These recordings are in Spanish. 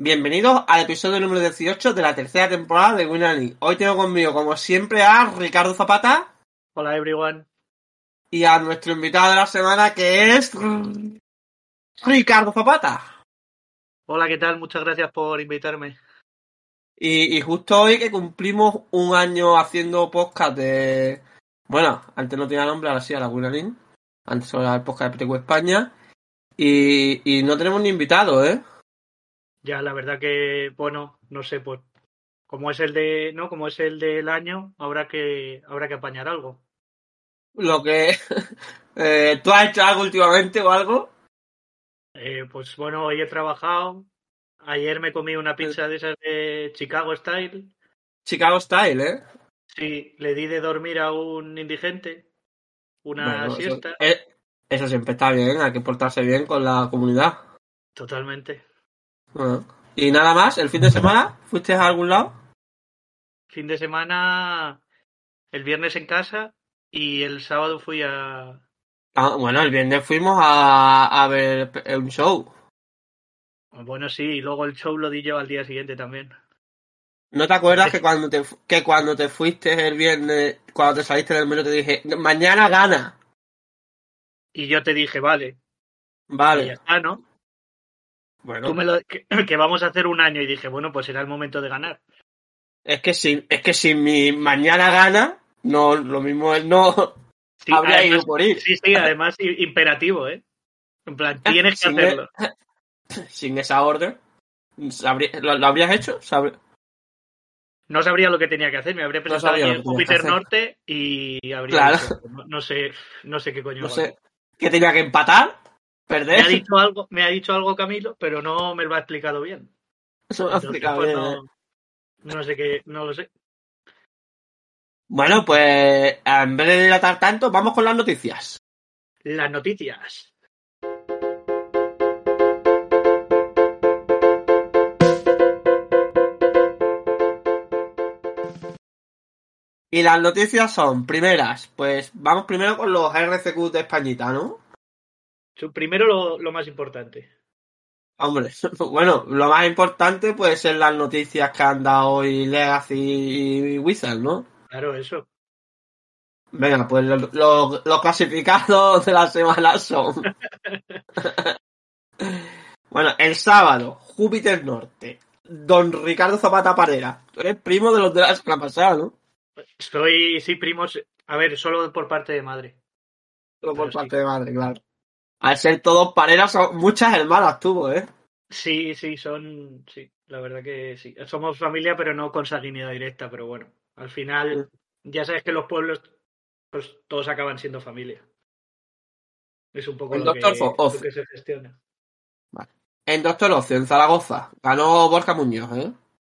Bienvenidos al episodio número 18 de la tercera temporada de Winner League. Hoy tengo conmigo, como siempre, a Ricardo Zapata. Hola, everyone. Y a nuestro invitado de la semana, que es Ricardo Zapata. Hola, ¿qué tal? Muchas gracias por invitarme. Y justo hoy que cumplimos un año haciendo podcast de... Bueno, antes no tenía nombre, ahora sí, a la Winner League. Antes solo era el podcast de PTQ España. Y no tenemos ni invitado, ¿eh? Ya, la verdad que, bueno, no sé, pues, como es el de, ¿no? Como es el del año, habrá que apañar algo. Lo que... ¿Tú has hecho algo últimamente o algo? Pues bueno, hoy he trabajado. Ayer me comí una pizza de esas de Chicago Style. Chicago Style, ¿eh? Sí, le di de dormir a un indigente, una Bueno, siesta. eso siempre está bien, hay que portarse bien con la comunidad. Totalmente. Bueno. ¿Y nada más? ¿El fin de semana fuiste a algún lado? Fin de semana, el viernes en casa y el sábado fui a... Ah, bueno, el viernes fuimos a ver un show. Bueno, sí, y luego el show lo di yo al día siguiente también. ¿No te acuerdas que cuando te fuiste el viernes, cuando te saliste del metro te dije, mañana gana? Y yo te dije, vale, y ya Vale, está, ¿no? Tú bueno, me lo que vamos a hacer un año y dije, bueno, pues será el momento de ganar. es que si mi mañana gana, no, lo mismo es no Sí, habría además, ido por ir. sí, además imperativo, ¿eh? En plan, tienes que Sin, hacerlo. sin esa orden, ¿lo habrías hecho? No sabría lo que tenía que hacer, me habría No presentado sabía allí lo en que tenías que Júpiter hacer. Norte y habría Claro, dicho, no sé qué coño no hago aquí. sé. ¿Qué tenía que empatar? ¿Perder? Me ha dicho algo Camilo, pero no me lo ha explicado bien. Eso me lo ha Entonces, explicado pues bien, ¿eh? no sé qué, no lo sé. Bueno, pues en vez de dilatar tanto, vamos con las noticias. Las noticias. Y las noticias son, primeras, pues vamos primero con los RCQ de Españita, ¿no? Primero lo más importante. Hombre, bueno, lo más importante puede ser las noticias que han dado hoy Legacy y Wizard, ¿no? Claro, eso. Venga, pues los clasificados de la semana son... Bueno, el sábado, Júpiter Norte, Don Ricardo Zapata Parera. Tú eres primo de los de la semana pasada, ¿no? Sí, primos. A ver, solo por parte de madre. Solo por Pero sí. parte de madre, claro. Al ser todos pareras, son muchas hermanas tuvo, ¿eh? Sí, sí, la verdad que sí. Somos familia, pero no consanguinidad directa, pero bueno, al final ya sabes que los pueblos, pues todos acaban siendo familia. Es un poco En Doctor lo Ocio. que se gestiona. Vale. En Doctor Ocio, en Zaragoza. Ganó Borja Muñoz, ¿eh?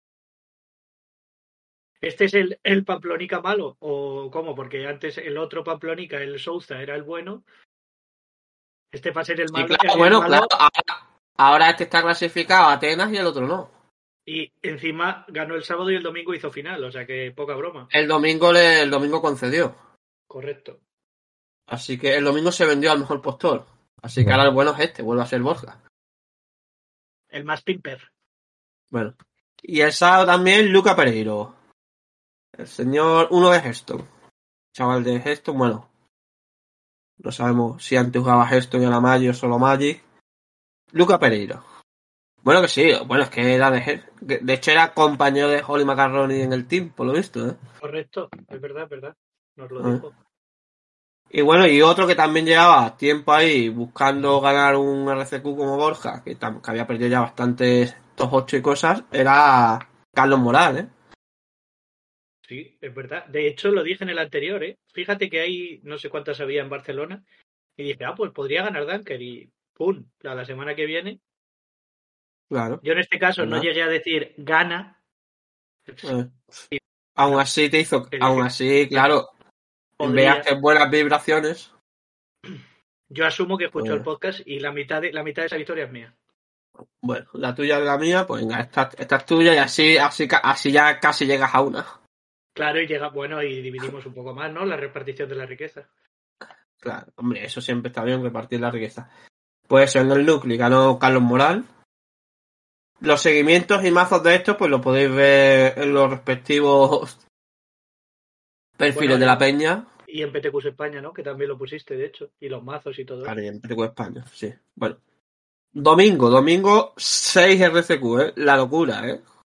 ¿Este es el Pamplonica malo? ¿O cómo? Porque antes el otro Pamplonica, el Souza, era el bueno. Este va a ser Sí, claro, el bueno, claro. malo. Ahora este está clasificado a Atenas y el otro no. Y encima ganó el sábado y el domingo hizo final, o sea que poca broma. El domingo concedió. Correcto. Así que el domingo se vendió al mejor postor. Así que ahora el bueno es este, vuelve a ser Borja. El más pimper. Bueno. Y el sábado también Luca Pereiro. El señor uno de Heston. Chaval de Heston, bueno. No sabemos si antes jugaba Heston y ahora Magic o solo Magic. Luca Pereiro. Bueno que sí, bueno, es que era de hecho era compañero de Holly Macaroni en el team, por lo visto, ¿eh? Correcto, es verdad. Nos lo Ah. dijo. Y bueno, y otro que también llevaba tiempo ahí buscando ganar un RCQ como Borja, que había perdido ya bastantes top 8 y cosas, era Carlos Morales, ¿eh? Sí, es verdad. De hecho, lo dije en el anterior, ¿eh? Fíjate que hay no sé cuántas había en Barcelona. Y dije, pues podría ganar Dunker. Y ¡pum! La semana que viene. Claro. Yo en este caso Pues no nada. llegué a decir gana. Eh, No, aún así, claro, podría. enviaste buenas vibraciones. Yo asumo que escucho el Pues, podcast y la mitad de esa victoria es mía. bueno, la tuya y la mía, pues venga, esta es tuya y así ya casi llegas a una. Claro, y llega, bueno, y dividimos un poco más, ¿no? La repartición de la riqueza. Claro, hombre, eso siempre está bien, repartir la riqueza. Pues eso, en el núcleo ganó Carlos Moral. los seguimientos y mazos de estos, pues lo podéis ver en los respectivos perfiles Bueno, de la peña. y en PTQs España, ¿no? Que también lo pusiste, de hecho. Y los mazos y todo eso. Claro, y en PTQ España, sí. Bueno. Domingo 6 RCQ, La locura,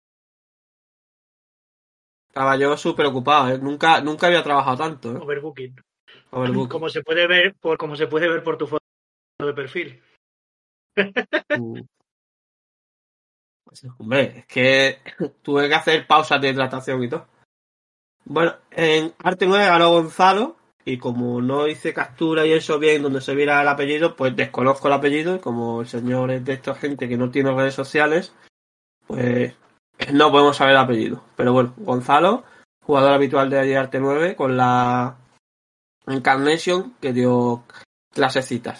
Estaba yo súper ocupado, Nunca había trabajado tanto, Overbooking. Overbooking. Como se puede ver por tu foto de perfil. Mm. Pues, hombre, es que tuve que hacer pausas de hidratación y todo. Bueno, en Arte 9 ganó Gonzalo y como no hice captura y eso bien donde se viera el apellido, pues desconozco el apellido y como el señor es de esta gente que no tiene redes sociales, pues no podemos saber el apellido. Pero bueno, Gonzalo, jugador habitual de Arte 9 con la Encarnation que dio clasecitas,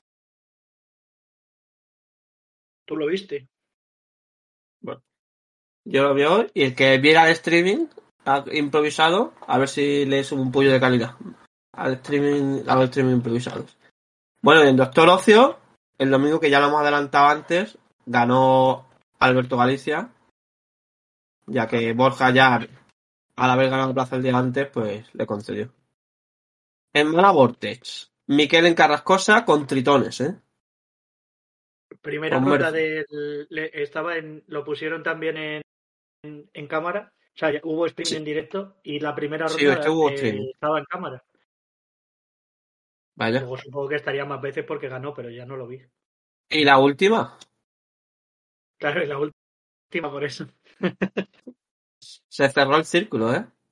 ¿Tú lo viste? Bueno, yo lo vi hoy y el que viera el streaming improvisado, a ver si le subo un pollo de calidad a los streaming improvisados. Bueno, y en Doctor Ocio, el domingo que ya lo hemos adelantado antes, ganó Alberto Galicia, ya que Borja ya, al haber ganado el plazo el día antes, pues le concedió. En Mala Vortex, Miquel en Carrascosa con tritones, Primera con ronda Murphy. lo pusieron también en cámara. O sea, hubo streaming Sí, en directo y la primera sí, este ronda hubo streaming. estaba en cámara. Vaya. Luego supongo que estaría más veces porque ganó, pero ya no lo vi. Y la última, Claro, y la última por eso. se cerró el círculo,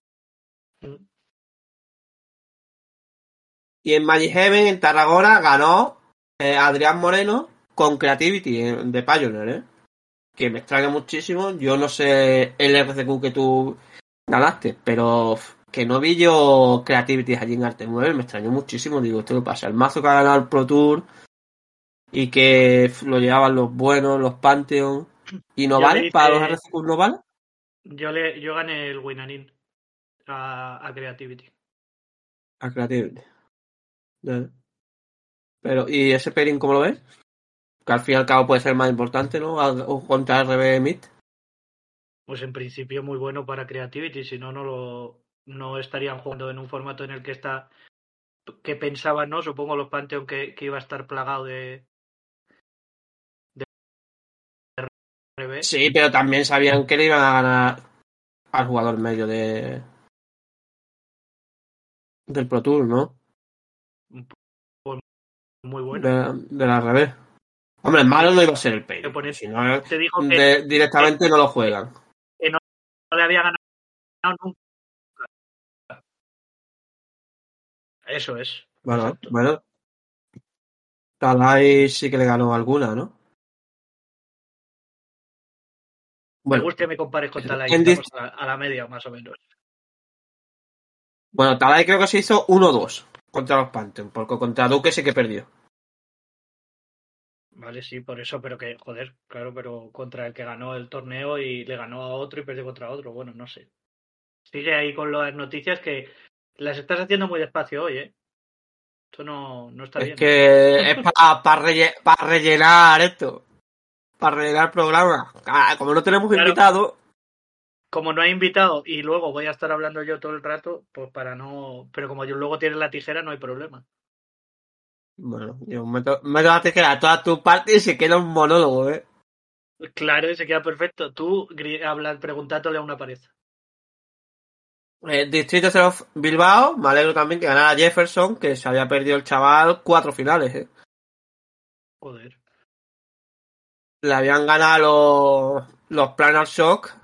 Y en Magic Heaven, en Tarragona, ganó Adrián Moreno con Creativity de Pioneer, que me extraña muchísimo. Yo no sé el RCQ que tú ganaste, pero que no vi yo Creativity allí en Arte 9, me extrañó muchísimo. Digo, esto lo pasa. El mazo que ha ganado el Pro Tour y que lo llevaban los buenos, los Pantheon. ¿Y no Yo vale? le ¿Para los hice. RCQ no vale? Yo gané el Winanin a Creativity. A Creativity. Ya. Pero, ¿y ese pairing cómo lo ves? Que al fin y al cabo puede ser más importante, ¿no? O contra RB Mid. Pues en principio muy bueno para Creativity, si no, no estarían jugando en un formato en el que pensaban, ¿no? Supongo los Pantheon que iba a estar plagado de RB. Sí, pero también sabían que le iban a ganar al jugador medio del Pro Tour, ¿no? Pues muy bueno. De la revés. Hombre, el malo no iba a ser el El Payne. oponente Si no, dijo que, directamente no lo juegan. que no le había ganado nunca. Eso es, Bueno, exacto. bueno. Talai sí que le ganó alguna, ¿no? Me Bueno, gusta que me compares con Talay, en estamos a la media más o menos. bueno, Talai creo que se hizo 1-2 contra los Pantheon, porque contra Duque sí que perdió. Vale, sí, por eso, pero que, joder, claro, pero contra el que ganó el torneo y le ganó a otro y perdió contra otro, bueno, no sé. Sigue ahí con las noticias que las estás haciendo muy despacio hoy, ¿eh? Esto no está Es bien. que es para rellenar esto, para rellenar el programa. Ah, como no tenemos Claro, invitado, como no hay invitado y luego voy a estar hablando yo todo el rato, pues para no. Pero como yo luego tienes la tijera, no hay problema. bueno, yo meto la tijera a todas tus partes y se queda un monólogo, Claro, y se queda perfecto. Tú hablas preguntándole a una pared. Distrito 0 Bilbao, me alegro también que ganara Jefferson, que se había perdido el chaval 4 finales, Joder. Le habían ganado los Planar Shock.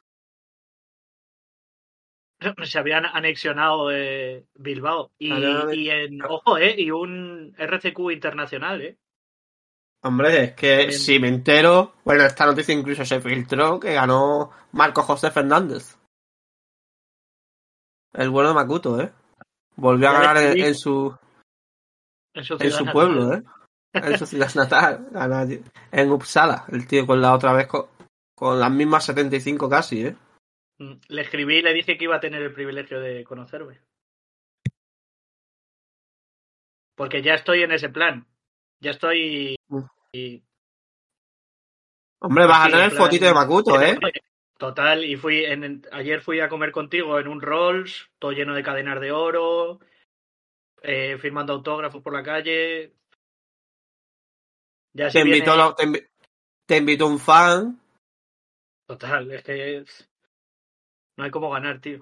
Se habían anexionado Bilbao. Ojo, y un RCQ internacional, Hombre, es que También. si me entero, bueno, esta noticia incluso se filtró que ganó Marco José Fernández, el bueno de Makuto, Volvió a Ya le ganar escribí en su en ciudad su natal. pueblo, en su ciudad natal, ganó en Uppsala, el tío con la otra vez con las mismas 75 casi, Le escribí y le dije que iba a tener el privilegio de conocerme. Porque ya estoy en ese plan. Ya estoy Hombre, Pues vas a sí, en tener fotito de plan. Makuto, ¿eh? Total, y ayer fui a comer contigo en un Rolls, todo lleno de cadenas de oro, firmando autógrafos por la calle. Ya Te si invitó, viene. te invitó un fan. Total, es que no hay cómo ganar, tío.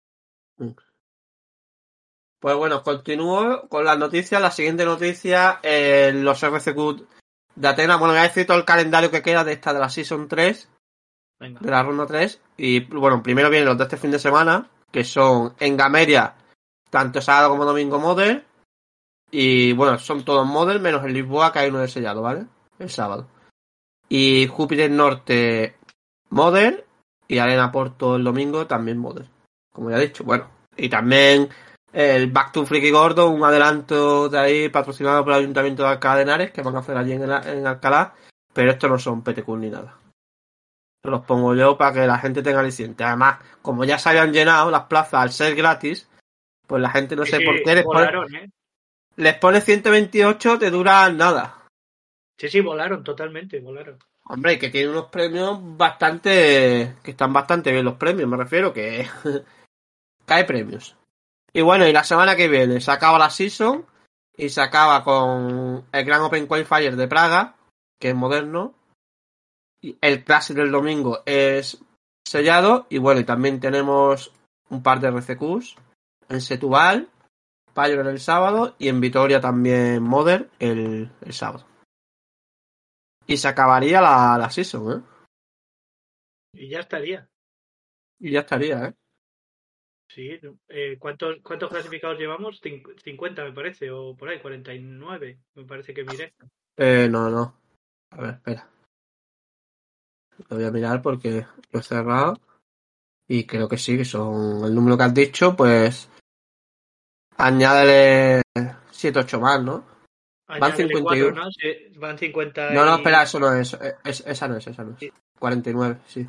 Pues bueno, continúo con las noticias. La siguiente noticia, los RCQ de Atenas. Bueno, voy a decir todo el calendario que queda de esta de la Season 3, Venga. de la ronda 3. Y bueno, primero vienen los de este fin de semana, que son en Gameria, tanto sábado como domingo Model. Y bueno, son todos Model, menos el Lisboa, que hay uno de sellado, ¿vale? El sábado. Y Júpiter Norte Model. Y Arena Porto el domingo también Model. Como ya he dicho, bueno. Y también el Back to Freaky Gordo, un adelanto de ahí patrocinado por el Ayuntamiento de Alcalá de Henares, que van a hacer allí en Alcalá. Pero estos no son PTQ ni nada. Los pongo yo para que la gente tenga aliciente. Además, como ya se habían llenado las plazas al ser gratis, pues la gente no Sí, sé sí, por qué volaron, ¿eh? les pone 128, te dura nada. Sí, sí, volaron, totalmente, volaron. Hombre, que tiene unos premios bastante. Que están bastante bien los premios, me refiero, que cae premios. Y bueno, y la semana que viene se acaba la season y se acaba con el Gran Open Qualifier de Praga, que es moderno. Y el Classic del domingo es sellado. Y bueno, y también tenemos un par de RCQs en Setúbal, Pioneer el sábado y en Vitoria también Modern el sábado. Y se acabaría la season, ¿eh? Y ya estaría. Y ya estaría, ¿eh? Sí, ¿cuántos clasificados llevamos? 50 me parece, o por ahí, 49, me parece que miré. No, no. A ver, espera. Lo voy a mirar porque lo he cerrado. Y creo que sí, que son el número que has dicho, pues añádele 7 8 más, ¿no? Van Añádele 4, 51. ¿no? Sí, van 50 No, no, y... espera, eso no es. Esa no es, esa no es. 49, sí.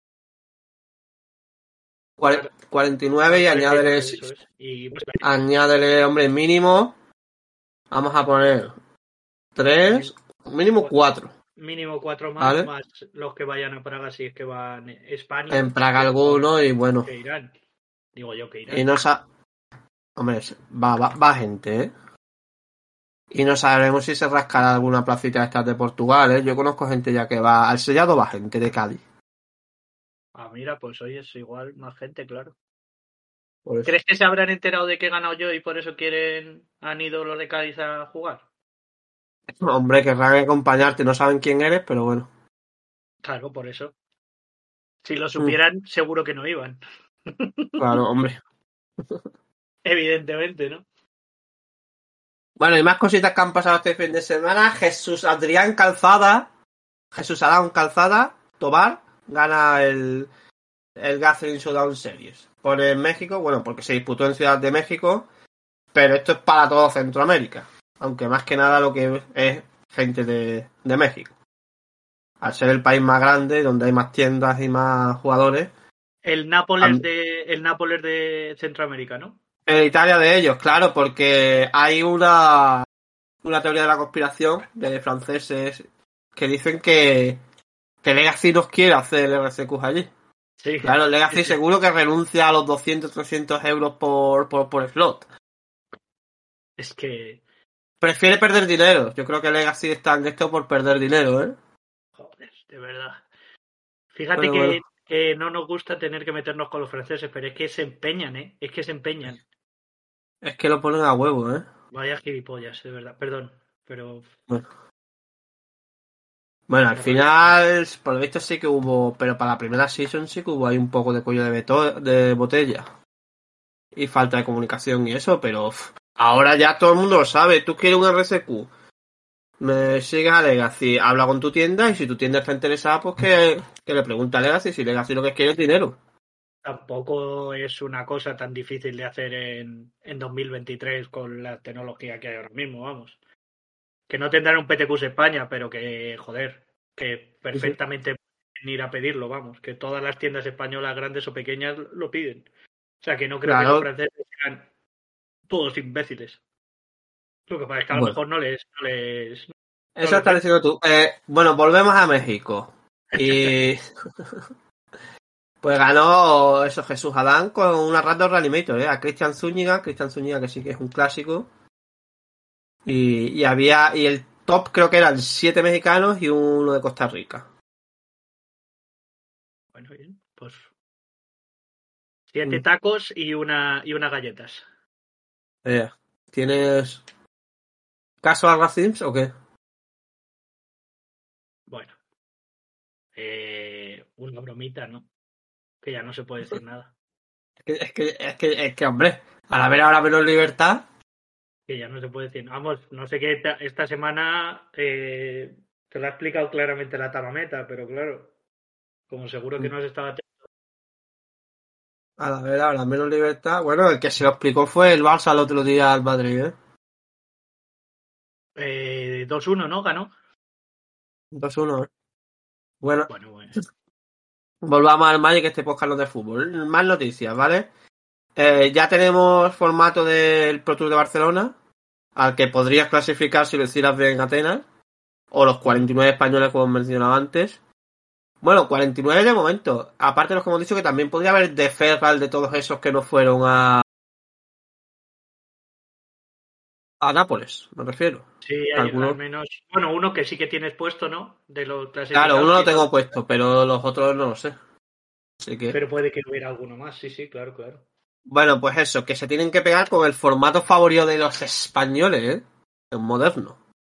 Claro, 49 van y 49, eso es. Y pues, añádele, hombre, mínimo. Vamos a poner 3, mínimo cua- 4, mínimo 4 ¿vale? más los que vayan a Praga si es que van España, En Praga supongo alguno y bueno. que irán. Digo yo que Y irán. no sa Hombre, va gente, ¿eh? Y no sabemos si se rascará alguna placita de estas de Portugal, ¿eh? Yo conozco gente ya que va al sellado, va gente de Cádiz. Ah, mira, pues hoy es igual, más gente, claro. Por eso. ¿Crees que se habrán enterado de que he ganado yo y por eso han ido los de Cádiz a jugar? Hombre, querrán acompañarte, no saben quién eres, pero bueno. Claro, por eso. Si lo Mm, supieran, seguro que no iban. claro, hombre. Evidentemente, ¿no? Bueno, y más cositas que han pasado este fin de semana. Jesús Adán Calzada, Tobar, gana el Gathering Showdown Series. Por México, bueno, porque se disputó en Ciudad de México, pero esto es para todo Centroamérica. Aunque más que nada lo que es gente de México. Al ser el país más grande, donde hay más tiendas y más jugadores. El Nápoles de Centroamérica, ¿no? En Italia de ellos, claro, porque hay una teoría de la conspiración de franceses que dicen que Legacy nos quiere hacer el RCQ allí. Sí, Claro, sí, Legacy sí. seguro que renuncia a los 200 300 euros por slot. Es que, Prefiere perder dinero. Yo creo que Legacy está en esto por perder dinero, ¿eh? joder, de verdad. Fíjate Pero bueno, que no nos gusta tener que meternos con los franceses, pero es que se empeñan, ¿eh? Es que se empeñan. es que lo ponen a huevo, ¿eh? Vaya gilipollas, de verdad. Perdón, pero... Bueno, bueno, al Pero vaya. final, por lo visto sí que hubo, pero para la primera season sí que hubo ahí un poco de cuello de botella y falta de comunicación y eso, pero ahora ya todo el mundo lo sabe. Tú quieres un RCQ, me sigues a Legacy, habla con tu tienda y si tu tienda está interesada, pues que le pregunte a Legacy si Legacy lo que quiere es dinero. Tampoco es una cosa tan difícil de hacer en 2023 con la tecnología que hay ahora mismo, vamos. Que no tendrán un PTQs España, pero que, joder, que Sí, sí. perfectamente pueden ir a pedirlo, vamos. Que todas las tiendas españolas, grandes o pequeñas, lo piden. O sea, que no creo que los Claro, franceses sean todos imbéciles. Lo que pasa es que a lo bueno, mejor no eso les estás ven. diciendo tú. Bueno, volvemos a México. Y pues ganó eso Jesús Adán con una Random Reanimator, a Cristian Zúñiga que sí que es un clásico. Y el top creo que eran 7 mexicanos y uno de Costa Rica. Bueno, bien, pues 7 tacos y unas galletas. ¿Tienes caso a Racings o qué? Bueno, una bromita, ¿no? Que ya no se puede decir nada. Es que, hombre, al haber ahora menos libertad. Que ya no se puede decir. Vamos, no sé qué esta semana te lo ha explicado claramente la Tamameta, pero claro, como seguro que no has estado atento. Al haber ahora menos libertad. Bueno, el que se lo explicó fue el Barça el otro día al Madrid, 2-1, ¿no? Ganó. 2-1, Bueno, Bueno. volvamos al Magic, este podcast no de fútbol. Más noticias, ¿vale? Ya tenemos formato del Pro Tour de Barcelona, al que podrías clasificar si lo hicieras bien en Atenas, o los 49 españoles como hemos mencionado antes. Bueno, 49 de momento. Aparte de los que hemos dicho que también podría haber de Ferral de todos esos que no fueron a Nápoles, me refiero. Sí, hay al menos. Bueno, uno que sí que tienes puesto, ¿no? De los clasificados. Claro, uno lo tengo puesto, pero los otros no lo sé. Así que. Pero puede que hubiera alguno más, sí, claro. Bueno, pues eso, que se tienen que pegar con el formato favorito de los españoles, el moderno.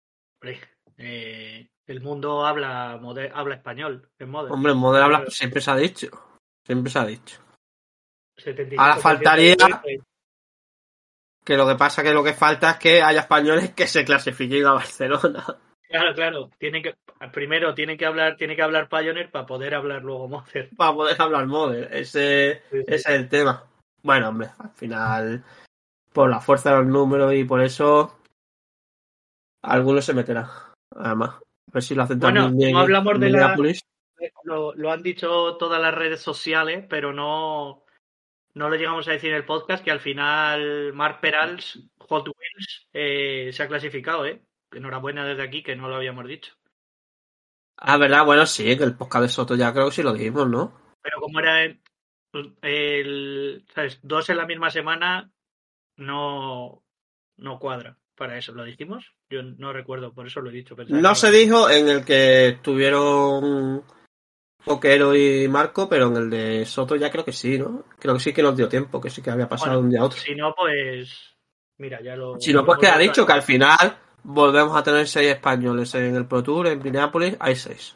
El mundo habla español en Modern. Hombre, en Modern habla, siempre se ha dicho. Siempre se ha dicho. 75% Ahora faltaría de que lo que pasa que lo que falta es que haya españoles que se clasifiquen a Barcelona. Claro. Primero tiene que hablar Pioneer para poder hablar luego Modern. Para poder hablar Modern. Ese es el tema. Bueno, hombre, al final, por la fuerza de los números y por eso, algunos se meterán. Además, a ver si lo hacen también bien no hablamos en de Minneapolis. lo han dicho todas las redes sociales, pero no lo llegamos a decir en el podcast, que al final Marc Perals, Hot Wheels, se ha clasificado, Enhorabuena desde aquí, que no lo habíamos dicho. Ah, verdad, bueno, sí, que el podcast de Soto ya creo que sí lo dijimos, ¿no? Pero como era ¿sabes? 2 en la misma semana, no cuadra para eso. ¿Lo dijimos? Yo no recuerdo, por eso lo he dicho. No se dijo en el que estuvieron Poquero y Marco, pero en el de Soto ya creo que sí, ¿no? Creo que sí que nos dio tiempo, que sí que había pasado de un día a otro. Si no, pues mira, ya lo... Si no, pues queda dicho que al final volvemos a tener 6 españoles en el Pro Tour, en Minneapolis hay 6.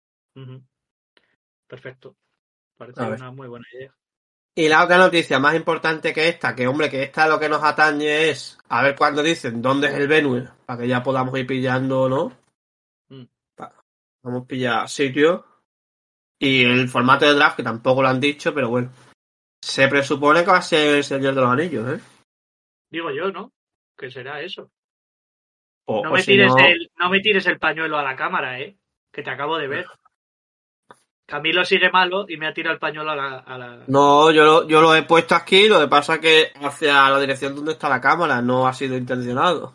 Perfecto. Parece una muy buena idea. Y la otra noticia más importante que esta lo que nos atañe es a ver cuándo dicen dónde es el venue, para que ya podamos ir pillando, ¿no? Vamos a pillar sitio. Y el formato de draft, que tampoco lo han dicho, pero bueno. Se presupone que va a ser el Señor de los Anillos, ¿eh? Digo yo, ¿no? Que será eso. No me tires el pañuelo a la cámara, que te acabo de ver. Camilo sigue malo y me ha tirado el pañuelo a la... No, yo lo he puesto aquí, lo que pasa es que hacia la dirección donde está la cámara, no ha sido intencionado.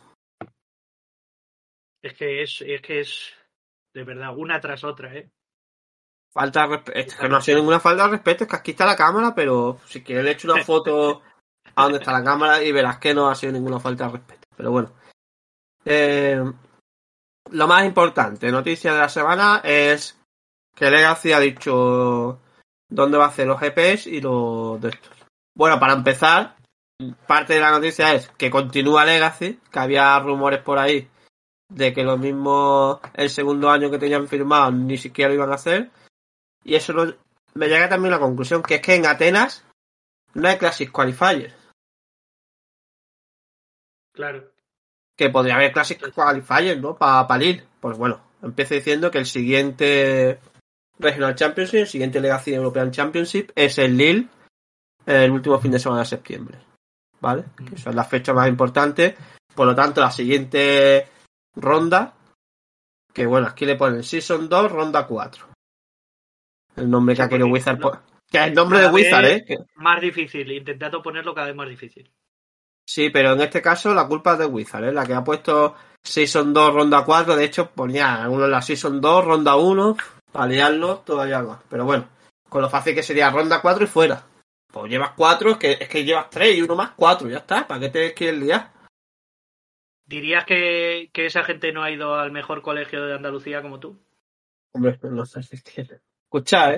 Es que es de verdad, una tras otra, Falta de respeto. Es que no ha sido ninguna falta de respeto, es que aquí está la cámara, pero si quieres le echo una foto a donde está la cámara y verás que no ha sido ninguna falta de respeto. Pero bueno. Lo más importante, noticia de la semana, es que Legacy ha dicho dónde va a hacer los GPs y los de estos. Bueno, para empezar, parte de la noticia es que continúa Legacy, que había rumores por ahí de que lo mismo el segundo año que tenían firmado ni siquiera lo iban a hacer. Y eso me llega también a la conclusión, que es que en Atenas no hay Classic Qualifiers. Claro. Que podría haber Classic Qualifiers, ¿no? Para Lille. Pues bueno, empiezo diciendo que el siguiente Regional Championship, el siguiente Legacy European Championship es el Lille el último fin de semana de septiembre. ¿Vale? Que esa es la fecha más importante. Por lo tanto, la siguiente ronda, que bueno, aquí le ponen Season 2, ronda 4. El nombre que ha querido Wizard. Que es el nombre de Wizard, Más difícil, intentando ponerlo cada vez más difícil. Sí, pero en este caso la culpa es de Wizard, la que ha puesto Season 2, ronda 4. De hecho, ponía uno en la Season 2, ronda 1. Para liarlo todavía más. Pero bueno, con lo fácil que sería ronda 4 y fuera. Pues llevas 4, es que llevas 3 y uno más 4, ya está. ¿Para qué te quieres liar? ¿Dirías que esa gente no ha ido al mejor colegio de Andalucía como tú? Hombre, no sé si tiene. Escucha,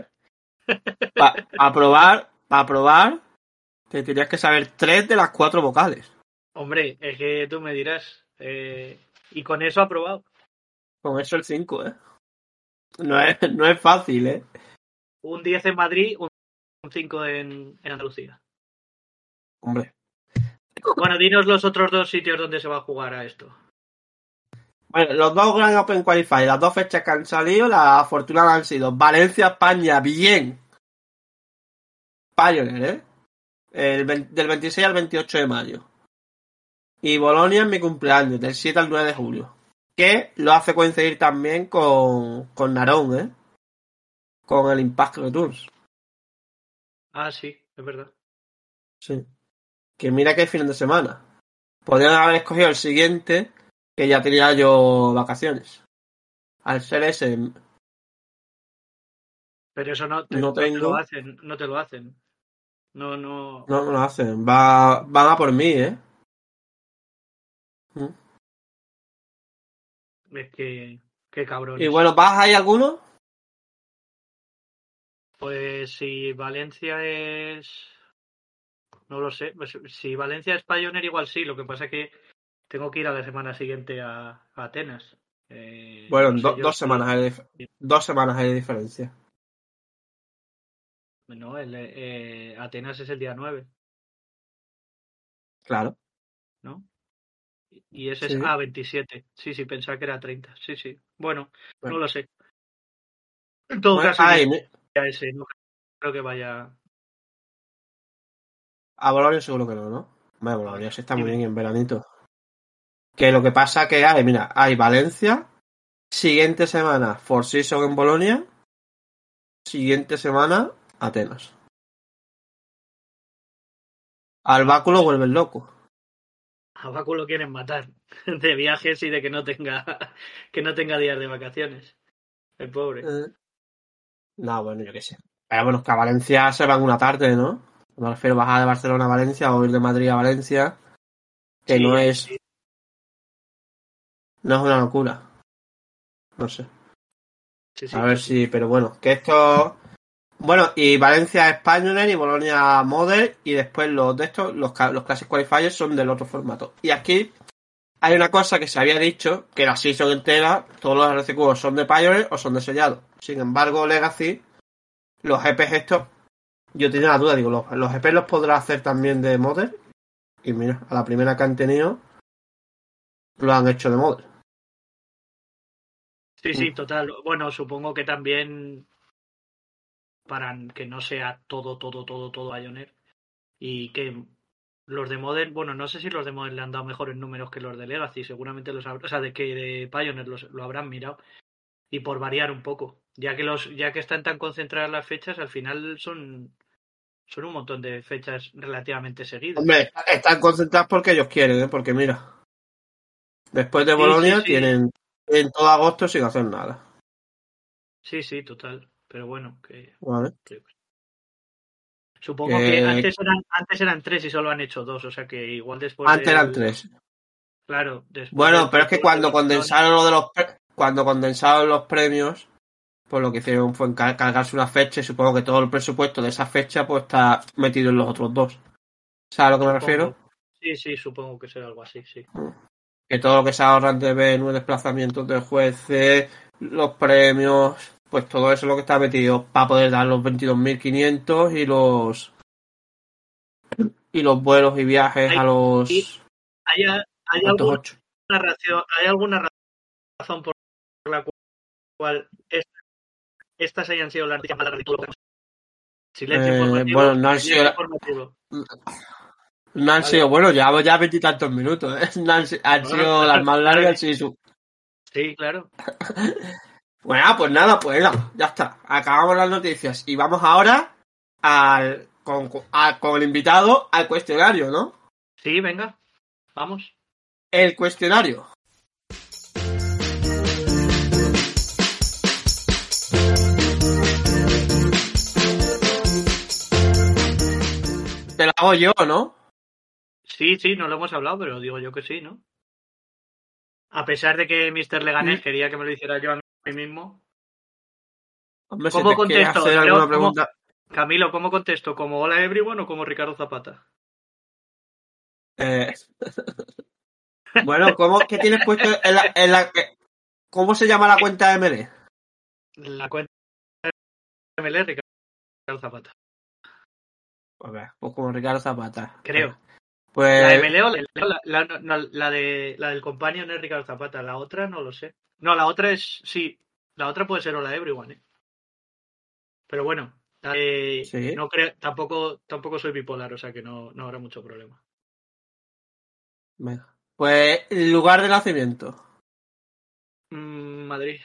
Para probar, te tenías que saber 3 de las 4 vocales. Hombre, es que tú me dirás. Y con eso ha probado. Con eso el 5, ¿eh? No es fácil, ¿eh? Un 10 en Madrid, un 5 en Andalucía. Hombre. Bueno, dinos los otros 2 sitios donde se va a jugar a esto. Bueno, los 2 Grand Open Qualify, las 2 fechas que han salido, las afortunadas han sido Valencia, España, bien. Pioneer, ¿eh? Del 26 al 28 de mayo. Y Bolonia en mi cumpleaños, del 7 al 9 de julio. Que lo hace coincidir también con Narón, ¿eh? Con el Impact Returns. Ah, sí, es verdad. Sí. Que mira que fin de semana. Podrían haber escogido el siguiente, que ya tenía yo vacaciones. Al ser ese, Pero eso no te lo tengo. hacen, no te lo hacen. No, no. No lo hacen. Van a por mí, ¿eh? Mm. Es que. Qué Y cabrones. bueno, ¿vas ahí alguno? Pues si Valencia es. No lo sé. Pues, si Valencia es Pioneer, igual sí. Lo que pasa es que tengo que ir a la semana siguiente a Atenas. Bueno, No sé yo 2 semanas si. 2 semanas hay de diferencia. No, Atenas es el día 9, Claro. ¿no? Y ese es Sí. 27. Sí, sí, pensaba que era 30. Sí, sí. Bueno, no Bueno, lo sé. En todo bueno, caso, iría a ese. No creo que vaya. a Bolonia seguro que no, ¿no? Bueno, A ver, Bolonia sí está muy dime. bien en veranito. Que lo que pasa que hay, mira, hay Valencia, siguiente semana Four Seasons en Bolonia, siguiente semana Atenas. Al báculo vuelve loco. A Baku lo quieren matar de viajes y de que no tenga días de vacaciones. El pobre. Eh, no, bueno, yo qué sé. Pero bueno, es que a Valencia se van una tarde, ¿no? Me refiero a bajar de Barcelona a Valencia o ir de Madrid a Valencia, que Sí, ahí sí. no es una locura. No sé. Sí, A sí, ver pues sí. si, pero bueno, que esto. Bueno, y Valencia es Pioneer y Bolonia Model, y después los de estos, los Classic Qualifiers son del otro formato. Y aquí hay una cosa que se había dicho, que la season entera, todos los RCQ son de Pioneer o son de sellado. Sin embargo, Legacy, los GPs estos, yo tenía la duda, digo, los GPs los podrá hacer también de Model. Y mira, a la primera que han tenido, lo han hecho de Model. Sí, sí, total. Bueno, supongo que también para que no sea todo Pioneer y que los de Modern, bueno, no sé si los de Modern le han dado mejores números que los de Legacy, seguramente los habrá, o sea, de que de Pioneer lo habrán mirado y por variar un poco, ya que están tan concentradas las fechas, al final son un montón de fechas relativamente seguidas. Hombre, están concentrados porque ellos quieren, ¿eh? Porque mira, después de Sí, sí, Bolonia sí, tienen en todo agosto sin hacer nada. sí, sí, total. Pero bueno, ¿Vale? supongo que Que antes eran 3 y solo han hecho 2, o sea que igual después antes eran del, 3. claro, después Bueno, del pero es que título de Barcelona. cuando condensaron los premios, pues lo que hicieron fue cargarse una fecha y supongo que todo el presupuesto de esa fecha pues está metido en los otros 2. ¿Sabes a lo que me refiero? Supongo. Sí, sí, supongo que será algo así, sí. Que todo lo que se ahorran de venue, desplazamientos de jueces, los premios, pues todo eso es lo que está metido para poder dar los 22.500 y los vuelos y viajes ¿Hay, a los hay a estos alguna 8. razón por la cual estas hayan sido las llamadas de todo? Silencio Bueno, informativo, silencio informativo. no han Vale. sido, bueno, llevamos ya 20 y tantos minutos, ¿eh? No han Bueno, sido las claro, más claro largas, que han sido sí, claro. Bueno, pues nada, pues nada, ya está. Acabamos las noticias y vamos ahora con el invitado al cuestionario, ¿no? Sí, venga, vamos. El cuestionario. hago yo, ¿no? Sí, no lo hemos hablado, pero digo yo que sí, ¿no? A pesar de que Mr. Leganés quería que me lo hiciera yo a mí mismo. Hombre, si ¿Cómo te quieres contesto? hacer alguna pregunta. Camilo, ¿cómo contesto? ¿Como Hola Everyone o como Ricardo Zapata? Eh, bueno, ¿qué tienes puesto ¿cómo se llama la cuenta de MD? La cuenta de ML Ricardo Zapata. A ver, pues como Ricardo Zapata. Creo. Pues La de Meleo, la del compañero no es Ricardo Zapata, la otra no lo sé. No, la otra es, sí, la otra puede ser Hola Everyone, ¿eh? Pero bueno, sí. no creo, tampoco soy bipolar, o sea que no habrá mucho problema. Venga. Pues lugar de nacimiento. Madrid,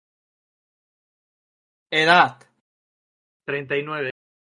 Edad. 39,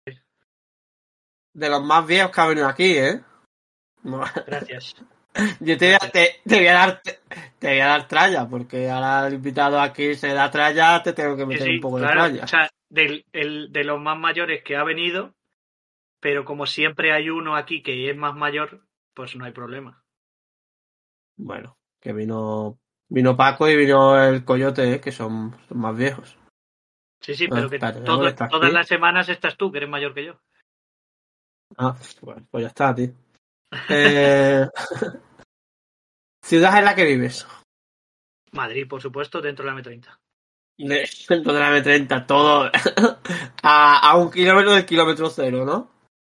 De los más viejos que ha venido aquí, ¿eh? No. gracias. Yo Gracias. te voy a dar tralla, porque ahora el invitado aquí se da tralla, te tengo que Sí, meter un sí, poco de claro. O tralla. sea, de los más mayores que ha venido, pero como siempre hay uno aquí que es más mayor, pues no hay problema. Bueno, que vino Paco y vino el Coyote, que son más viejos. Sí, Ah, pero que espérate, voy a conectar todas aquí. las semanas estás tú, que eres mayor que yo. Ah, bueno, pues ya está, tío. Eh, ciudad en la que vives. Madrid, por supuesto, dentro de la M30. Dentro de la M30, todo a 1 kilómetro del kilómetro cero, ¿no?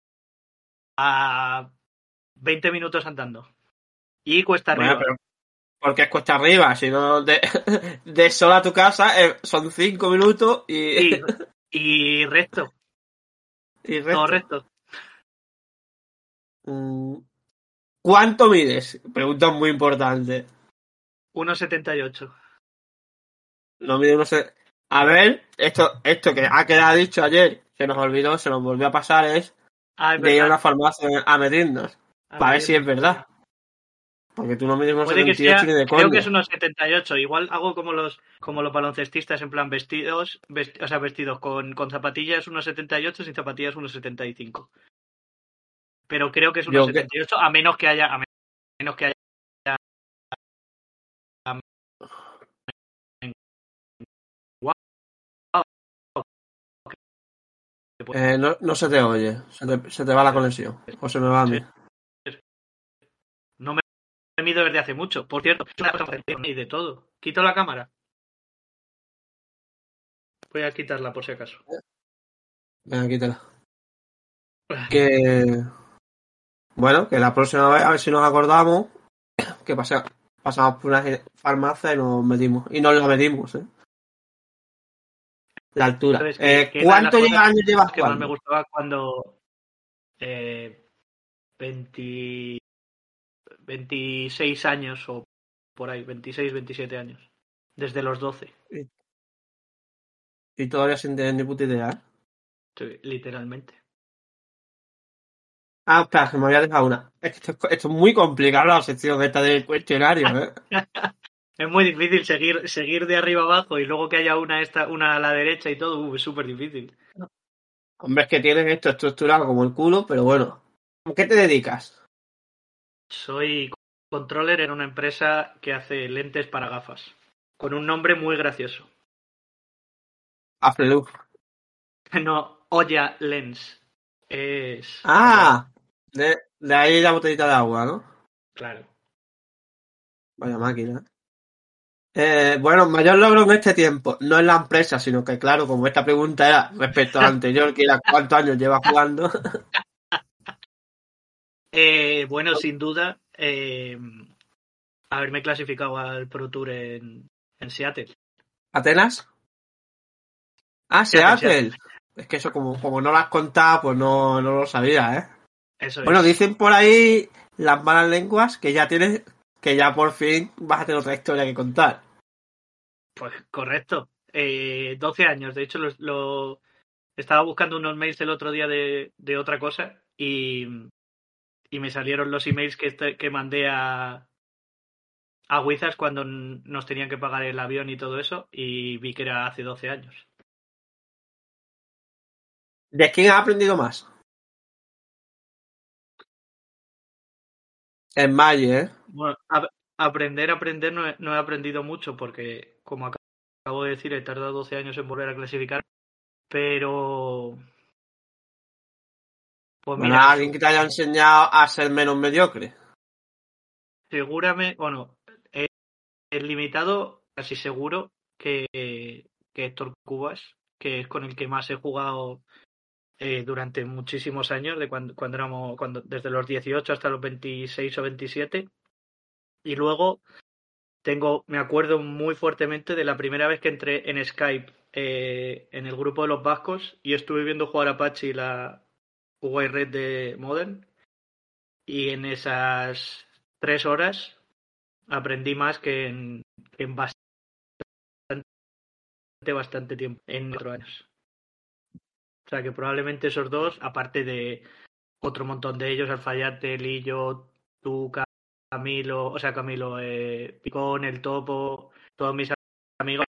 A 20 minutos andando. Y cuesta Bueno, arriba. pero porque es cuesta arriba, si no de sola a tu casa son 5 minutos Y, y recto, y todo resto. recto. Mm, ¿Cuánto mides? Pregunta muy importante. 1,78. No mide uno se... A ver, esto que ha quedado dicho ayer, se nos olvidó, se nos volvió a pasar, es Ah, es de ir a verdad. una farmacia a medirnos. A Para ver si es medirnos. verdad. Porque tú no mides unos Puede que 78 sea, ni de creo que es coña. unos 78. Igual hago como los baloncestistas, en plan vestidos, o sea, vestidos con zapatillas unos 78, sin zapatillas unos 75. Pero creo que es unos Yo que 78, a menos que haya no se te oye, se te va la conexión. O se me va a mí. no me mido desde hace mucho. Por cierto, es una cosa y de todo. Quito la cámara. Voy a quitarla por si acaso. Venga, quítala. Que bueno, que la próxima vez, a ver si nos acordamos, que pasamos por una farmacia y nos medimos. Y nos la medimos, ¿eh? La altura. Entonces, que era de las ¿Cuántos cosas años llevas que más me jugando? gustaba cuando 20, 26 años o por ahí, 26, 27 años. Desde los 12, Y todavía sin tener ni puta idea, ¿eh? sí, literalmente. Ah, espera, que me había dejado una. Es que esto es muy complicado la sección esta del cuestionario, ¿eh? Es muy difícil seguir de arriba abajo y luego que haya una a la derecha y todo, es súper difícil. Hombre, es que tienes esto estructurado como el culo, pero bueno. ¿A qué te dedicas? Soy controller en una empresa que hace lentes para gafas, con un nombre muy gracioso. Aflelu. No, Oya Lens. Es japonés, Ah, de ahí la botellita de agua, ¿no? claro. Vaya máquina. Bueno, mayor logro en este tiempo, no en la empresa, sino que claro, como esta pregunta era respecto a la anterior, que era cuántos años llevas jugando. Bueno, sin duda, haberme clasificado al Pro Tour en Seattle. ¿Atenas? Ah, Seattle. Seattle. Es que eso como no lo has contado, pues no lo sabía, ¿eh? Eso Bueno, es. dicen por ahí las malas lenguas que ya por fin vas a tener otra historia que contar. Pues correcto. 12 años. De hecho, estaba buscando unos mails el otro día de otra cosa y me salieron los emails que mandé a Wizards cuando nos tenían que pagar el avión y todo eso y vi que era hace 12 años. ¿De quién has aprendido más? En Malle, ¿eh? Bueno, aprender no he aprendido mucho porque, como acabo de decir, he tardado 12 años en volver a clasificar, pero pues Bueno, mira, alguien que te haya enseñado a ser menos mediocre. seguramente, bueno, el limitado casi seguro que Héctor Cubas, que es con el que más he jugado durante muchísimos años, de cuando éramos, desde los 18 hasta los 26 o 27. Y luego me acuerdo muy fuertemente de la primera vez que entré en Skype en el grupo de los vascos y estuve viendo jugar Apache y la Huawei Red de Modern. Y en esas 3 horas aprendí más que en bastante tiempo, en 4 años. O sea que probablemente esos dos, aparte de otro montón de ellos, Alfayate, Lillo, tú, Camilo, o sea, Camilo, Picón, El Topo, todos mis amigos,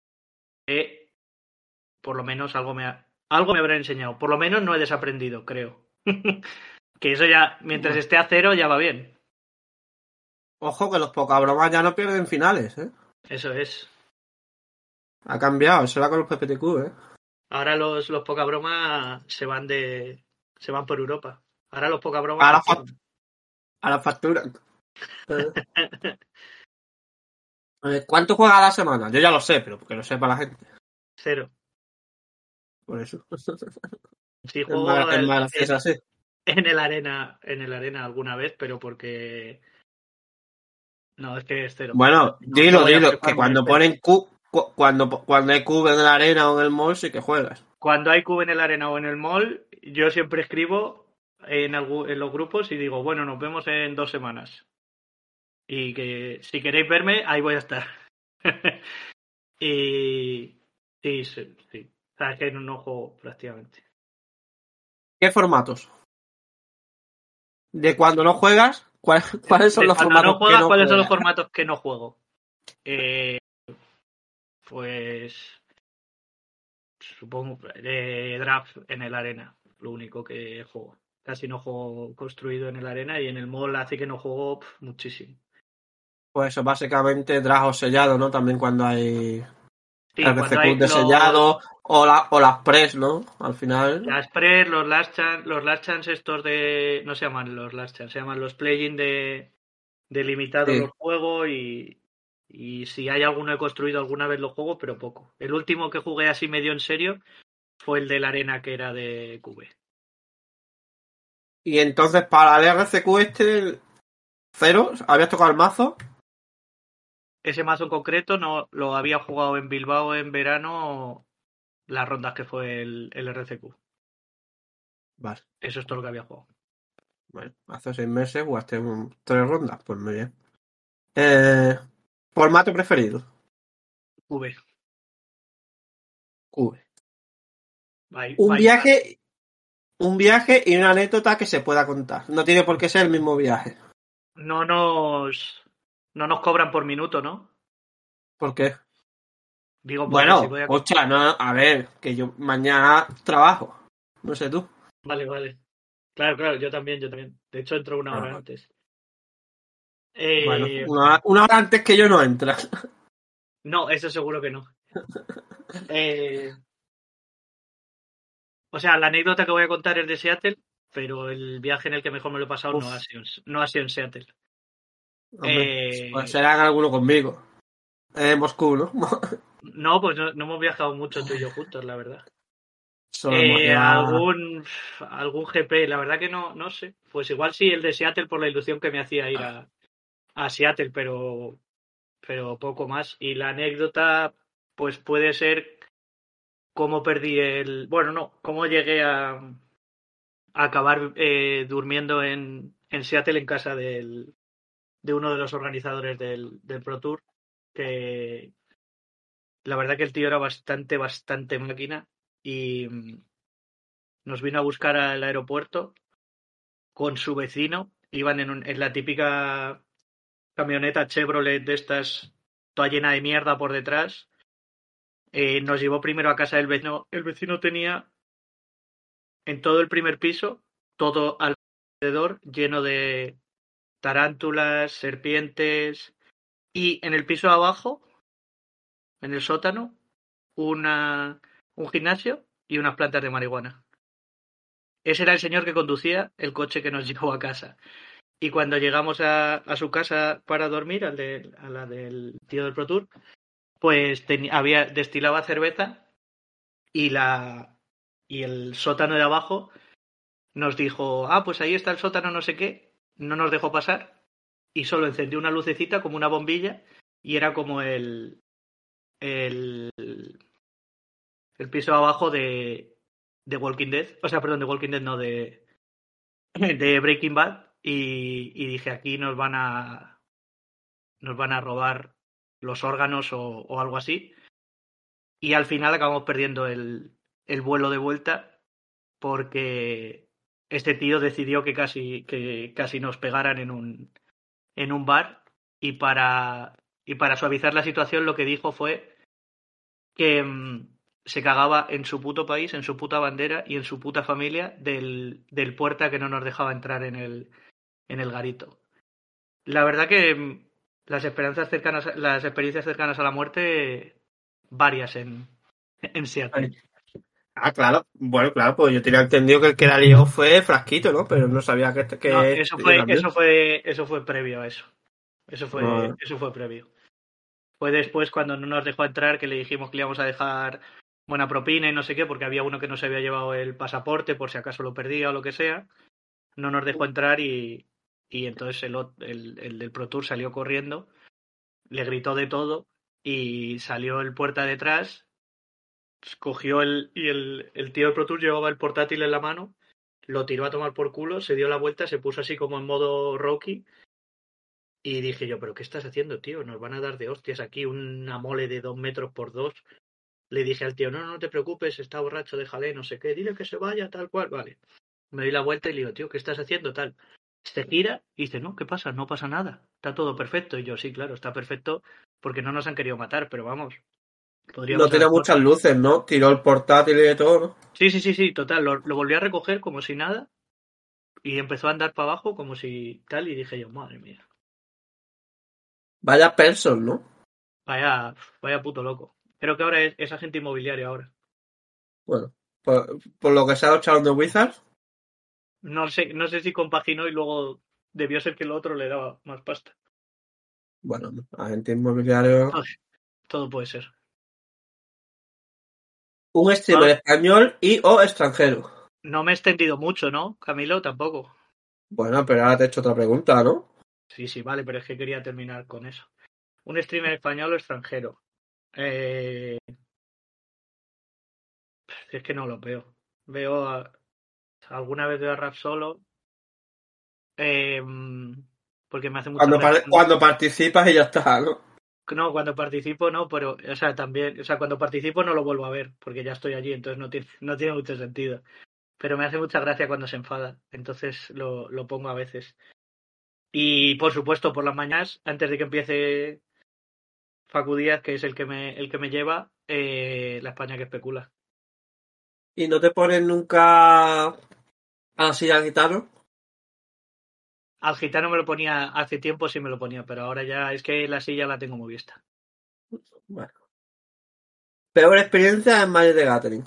por lo menos algo me habrán enseñado. Por lo menos no he desaprendido, creo. Que eso ya, mientras Bueno, esté a cero, ya va bien. ojo que los pocabromas ya no pierden finales, ¿eh? Eso es. Ha cambiado, eso era con los PPTQ, ¿eh? Ahora los poca broma se van por Europa. Ahora los poca broma Ahora, facturan. ahora facturan. Eh, ¿Cuánto juega a la semana? Yo ya lo sé, pero porque lo sepa la gente. Cero. Por eso. Sí juego Es más gracioso así. en el arena alguna vez, pero porque no, es que es cero. Bueno, No voy a dilo, que fliparme cuando cero. ponen Q, cuando hay Q en la arena o en el mall, sí que juegas. Cuando hay cubo en el arena o en el mall, yo siempre escribo en los grupos y digo, bueno, nos vemos en 2 semanas. Y que si queréis verme, ahí voy a estar. Y sí, sí, sí. O sea, es que no juego prácticamente. ¿Qué formatos? De cuando no juegas, ¿cuáles son De los cuando no formatos que juegas, no ¿cuáles son los juegas? formatos que no juego? Pues supongo draft en el arena, lo único que juego. Casi no juego construido en el arena y en el mall hace que no juego muchísimo. Pues eso, básicamente draft sellado, ¿no? También cuando hay Sí, cuando RCQ hay de sellado o las press, ¿no? Al final. las press, los last chance estos no se llaman los last chance, se llaman los play-in de limitados Sí. los juego y si hay alguno he construido alguna vez lo juego, pero poco. El último que jugué así medio en serio fue el de la arena que era de QB. Y entonces para el RCQ cero, ¿habías tocado el mazo? Ese mazo en concreto no lo había jugado en Bilbao en verano las rondas que fue el RCQ. Vale. Eso es todo lo que había jugado. Bueno, hace 6 meses jugaste 3 rondas, pues muy bien. Eh, Formato preferido. V. Q. Un By far. viaje, un viaje y una anécdota que se pueda contar. No tiene por qué ser el mismo viaje. No nos cobran por minuto, ¿no? ¿Por qué? Digo porque si Bueno, voy a... hostia, no, a ver, que yo mañana trabajo. No sé tú. Vale, vale. Claro, claro, yo también, yo también. De hecho, entro una hora Ah, antes. bueno, Eh, una hora antes que yo no entra. no, eso seguro que no. Eh, o sea, la anécdota que voy a contar es de Seattle, pero el viaje en el que mejor me lo he pasado no ha Uf, sido, no ha sido en Seattle. hombre, pues serán alguno conmigo. Moscú, ¿no? No, pues no hemos viajado mucho tú y yo juntos, la verdad. Solo hemos ido a... Algún GP, la verdad que no sé. Pues igual sí el de Seattle por la ilusión que me hacía ir a Seattle, pero poco más. Y la anécdota, pues puede ser cómo perdí bueno, no, cómo llegué a acabar durmiendo en Seattle en casa de uno de los organizadores del Pro Tour, que la verdad que el tío era bastante máquina y nos vino a buscar al aeropuerto con su vecino. Iban en la típica camioneta Chevrolet de estas, toda llena de mierda por detrás. Nos llevó primero a casa del vecino. El vecino tenía en todo el primer piso, todo alrededor lleno de tarántulas, serpientes y en el piso de abajo, en el sótano, un gimnasio y unas plantas de marihuana. Ese era el señor que conducía el coche que nos llevó a casa. Y cuando llegamos a su casa para dormir, a la del tío del Pro Tour, pues destilaba cerveza y el sótano de abajo nos dijo, pues ahí está el sótano no sé qué, no nos dejó pasar y solo encendió una lucecita como una bombilla y era como el, el piso de abajo de Walking Dead, o sea, perdón, de Walking Dead no, de Breaking Bad y dije, aquí nos van a robar los órganos o algo así. Y al final acabamos perdiendo el vuelo de vuelta porque este tío decidió que casi nos pegaran en un bar y para suavizar la situación lo que dijo fue que se cagaba en su puto país, en su puta bandera y en su puta familia del puerta que no nos dejaba entrar en el garito. La verdad que las experiencias cercanas a la muerte, varias en Seattle. Claro. Bueno, claro, pues yo tenía entendido que el que la lió fue Frasquito, ¿no? Pero no sabía No, que yo también. eso fue previo a eso. Ah, Eso fue previo. Fue después cuando no nos dejó entrar que le dijimos que le íbamos a dejar buena propina y no sé qué, porque había uno que no se había llevado el pasaporte por si acaso lo perdía o lo que sea. No nos dejó entrar y entonces el del Pro Tour salió corriendo, le gritó de todo y salió el puerta detrás, cogió el tío del Pro Tour llevaba el portátil en la mano, lo tiró a tomar por culo, se dio la vuelta, se puso así como en modo Rocky y dije yo, ¿pero qué estás haciendo, tío? Nos van a dar de hostias aquí una mole de 2 metros por 2. Le dije al tío, no te preocupes, está borracho, déjale, no sé qué, dile que se vaya, tal cual, vale. Me di la vuelta y le digo, tío, ¿qué estás haciendo, tal? Se gira y dice, no, ¿qué pasa? No pasa nada, está todo perfecto. Y yo, sí, claro, está perfecto porque no nos han querido matar, pero vamos, no podríamos tenía haber muchas muerto. luces, ¿no? Tiró el portátil y de todo, ¿no? Sí, total, lo volví a recoger como si nada y empezó a andar para abajo como si tal y dije yo, madre mía, Vaya person, ¿no? vaya, vaya puto loco. Creo que ahora es agente inmobiliario ahora. Bueno, por lo que sea, echaron de Wizards. No sé si compaginó y luego debió ser que el otro le daba más pasta. Bueno, agente inmobiliario. Todo, todo puede ser. Un Ah, streamer español y o extranjero. no me he extendido mucho, ¿no, Camilo? Tampoco. Bueno, pero ahora te he hecho otra pregunta, ¿no? Sí, vale, pero es que quería terminar con eso. Un streamer español o extranjero. Eh, es que no lo veo. Alguna vez veo a Rap solo. eh, porque me hace mucha gracia Cuando participas y ya está, ¿no? no, cuando participo no, pero, o sea, también, o sea, cuando participo no lo vuelvo a ver, porque ya estoy allí, entonces no tiene mucho sentido. Pero me hace mucha gracia cuando se enfada, entonces lo pongo a veces. Y por supuesto, por las mañanas, antes de que empiece Facu Díaz, que es el que me lleva, la España que especula. Y no te pones nunca así a gitano. Al gitano me lo ponía hace tiempo, sí me lo ponía, pero ahora ya es que la silla la tengo muy vista. Bueno. Peor experiencia en Magic the Gathering.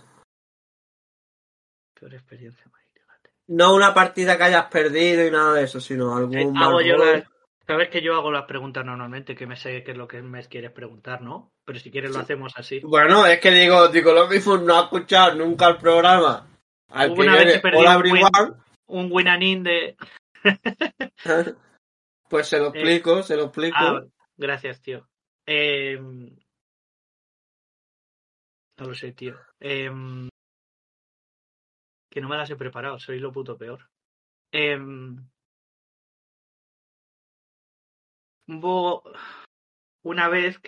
Peor experiencia, madre. No una partida que hayas perdido y nada de eso, sino Sí, algún mal rol. sabes que yo hago las preguntas normalmente, que me sé qué es lo que me quieres preguntar, ¿no? Pero si quieres lo Sí. hacemos así. Bueno, es que digo lo mismo, no ha escuchado nunca el programa al Hubo que una vez que viene perdí Hola Everyone. un win and in de. Pues se lo eh, explico, se lo explico. gracias, tío. No lo sé, tío. Que no me las he preparado, soy lo puto peor. Hubo una vez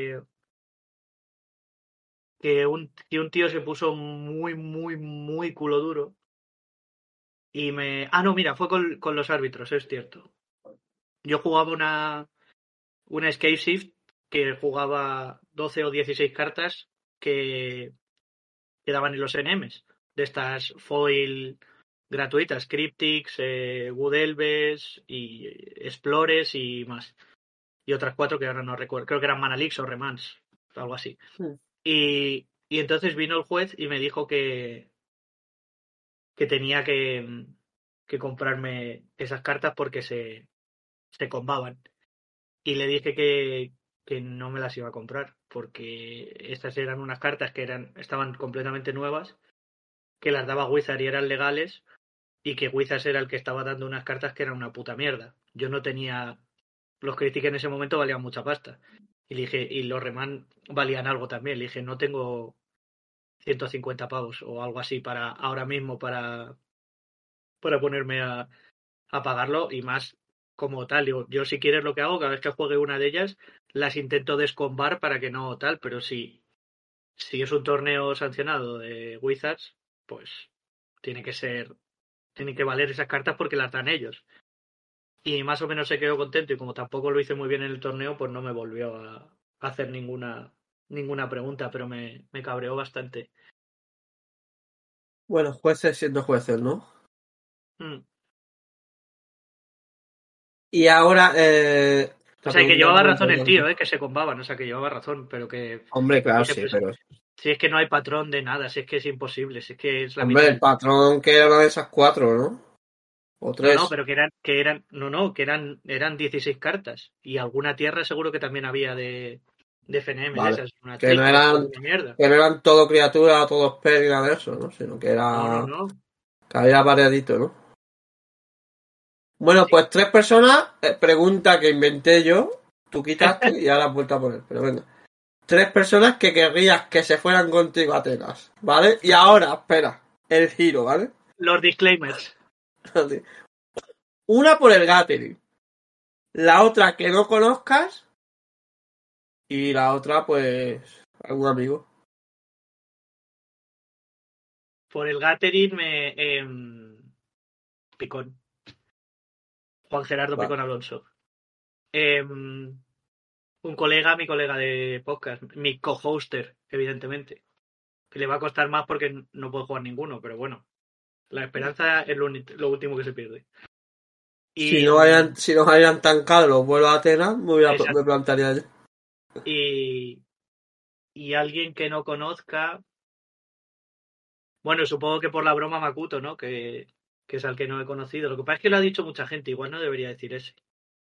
que un tío se puso muy culo duro y me. Ah, no, mira, fue con los árbitros, es cierto. Yo jugaba una Escape Shift que jugaba 12 o 16 cartas que daban en los NMs. De estas foil gratuitas, Cryptics, Wood Elves y Explores y más. Y otras 4 que ahora no recuerdo, creo que eran Manalix o Remans, algo así. Y entonces vino el juez y me dijo que tenía que comprarme esas cartas porque se combaban. Y le dije que no me las iba a comprar porque estas eran unas cartas que estaban completamente nuevas, que las daba Wizard y eran legales, y que Wizards era el que estaba dando unas cartas que eran una puta mierda. Yo no tenía... Los Critic en ese momento valían mucha pasta. Y le dije, y los Reman valían algo también. Le dije, no tengo 150 pavos o algo así para ahora mismo para ponerme a pagarlo, y más como tal. Digo, yo si quieres lo que hago, cada vez que juegue una de ellas, las intento descombar para que no tal, pero si es un torneo sancionado de Wizards, pues tiene que ser, tienen que valer esas cartas porque las dan ellos. Y más o menos se quedó contento, y como tampoco lo hice muy bien en el torneo, pues no me volvió a hacer ninguna pregunta, pero me cabreó bastante. Bueno, jueces siendo jueces, ¿no? Mm. Y ahora, O esta sea, que pregunta es llevaba muy razón el tío, importante. que se combaban, o sea, que llevaba razón, pero que Hombre, claro, dije, sí, pues, pero... si es que no hay patrón de nada, si es que es imposible, si es que es la Hombre, mitad el del... patrón que era una de esas 4, ¿no? O No, 3. pero no, que eran 16 cartas. Y alguna tierra seguro que también había de FNM, de Vale. esas, una Que no triple o eran, alguna mierda. que no eran todo criaturas o todo spell ni nada de eso, ¿no? Sino que No, no, era... no. Que había variadito, ¿no? Bueno, Sí. pues 3 personas, pregunta que inventé yo, tú quitaste y ahora has vuelto a poner, pero venga. 3 personas que querrías que se fueran contigo a Atenas, ¿vale? Y ahora, espera, el giro, ¿vale? Los disclaimers. Una por el Gathering, la otra que no conozcas y la otra, pues, algún amigo. Por el Gathering Picón. Juan Gerardo Vale. Picón Alonso. Un colega, mi colega de podcast, mi co-hoster, evidentemente. Que le va a costar más porque no puedo jugar ninguno, pero bueno. La esperanza es lo último que se pierde. Si Y, no hayan, si nos hayan tancado los vuelos a Atenas, me exacto, plantaría yo. y, y alguien que no conozca, bueno, supongo que por la broma Makuto, ¿no? Que es al que no he conocido. Lo que pasa es que lo ha dicho mucha gente, igual no debería decir ese.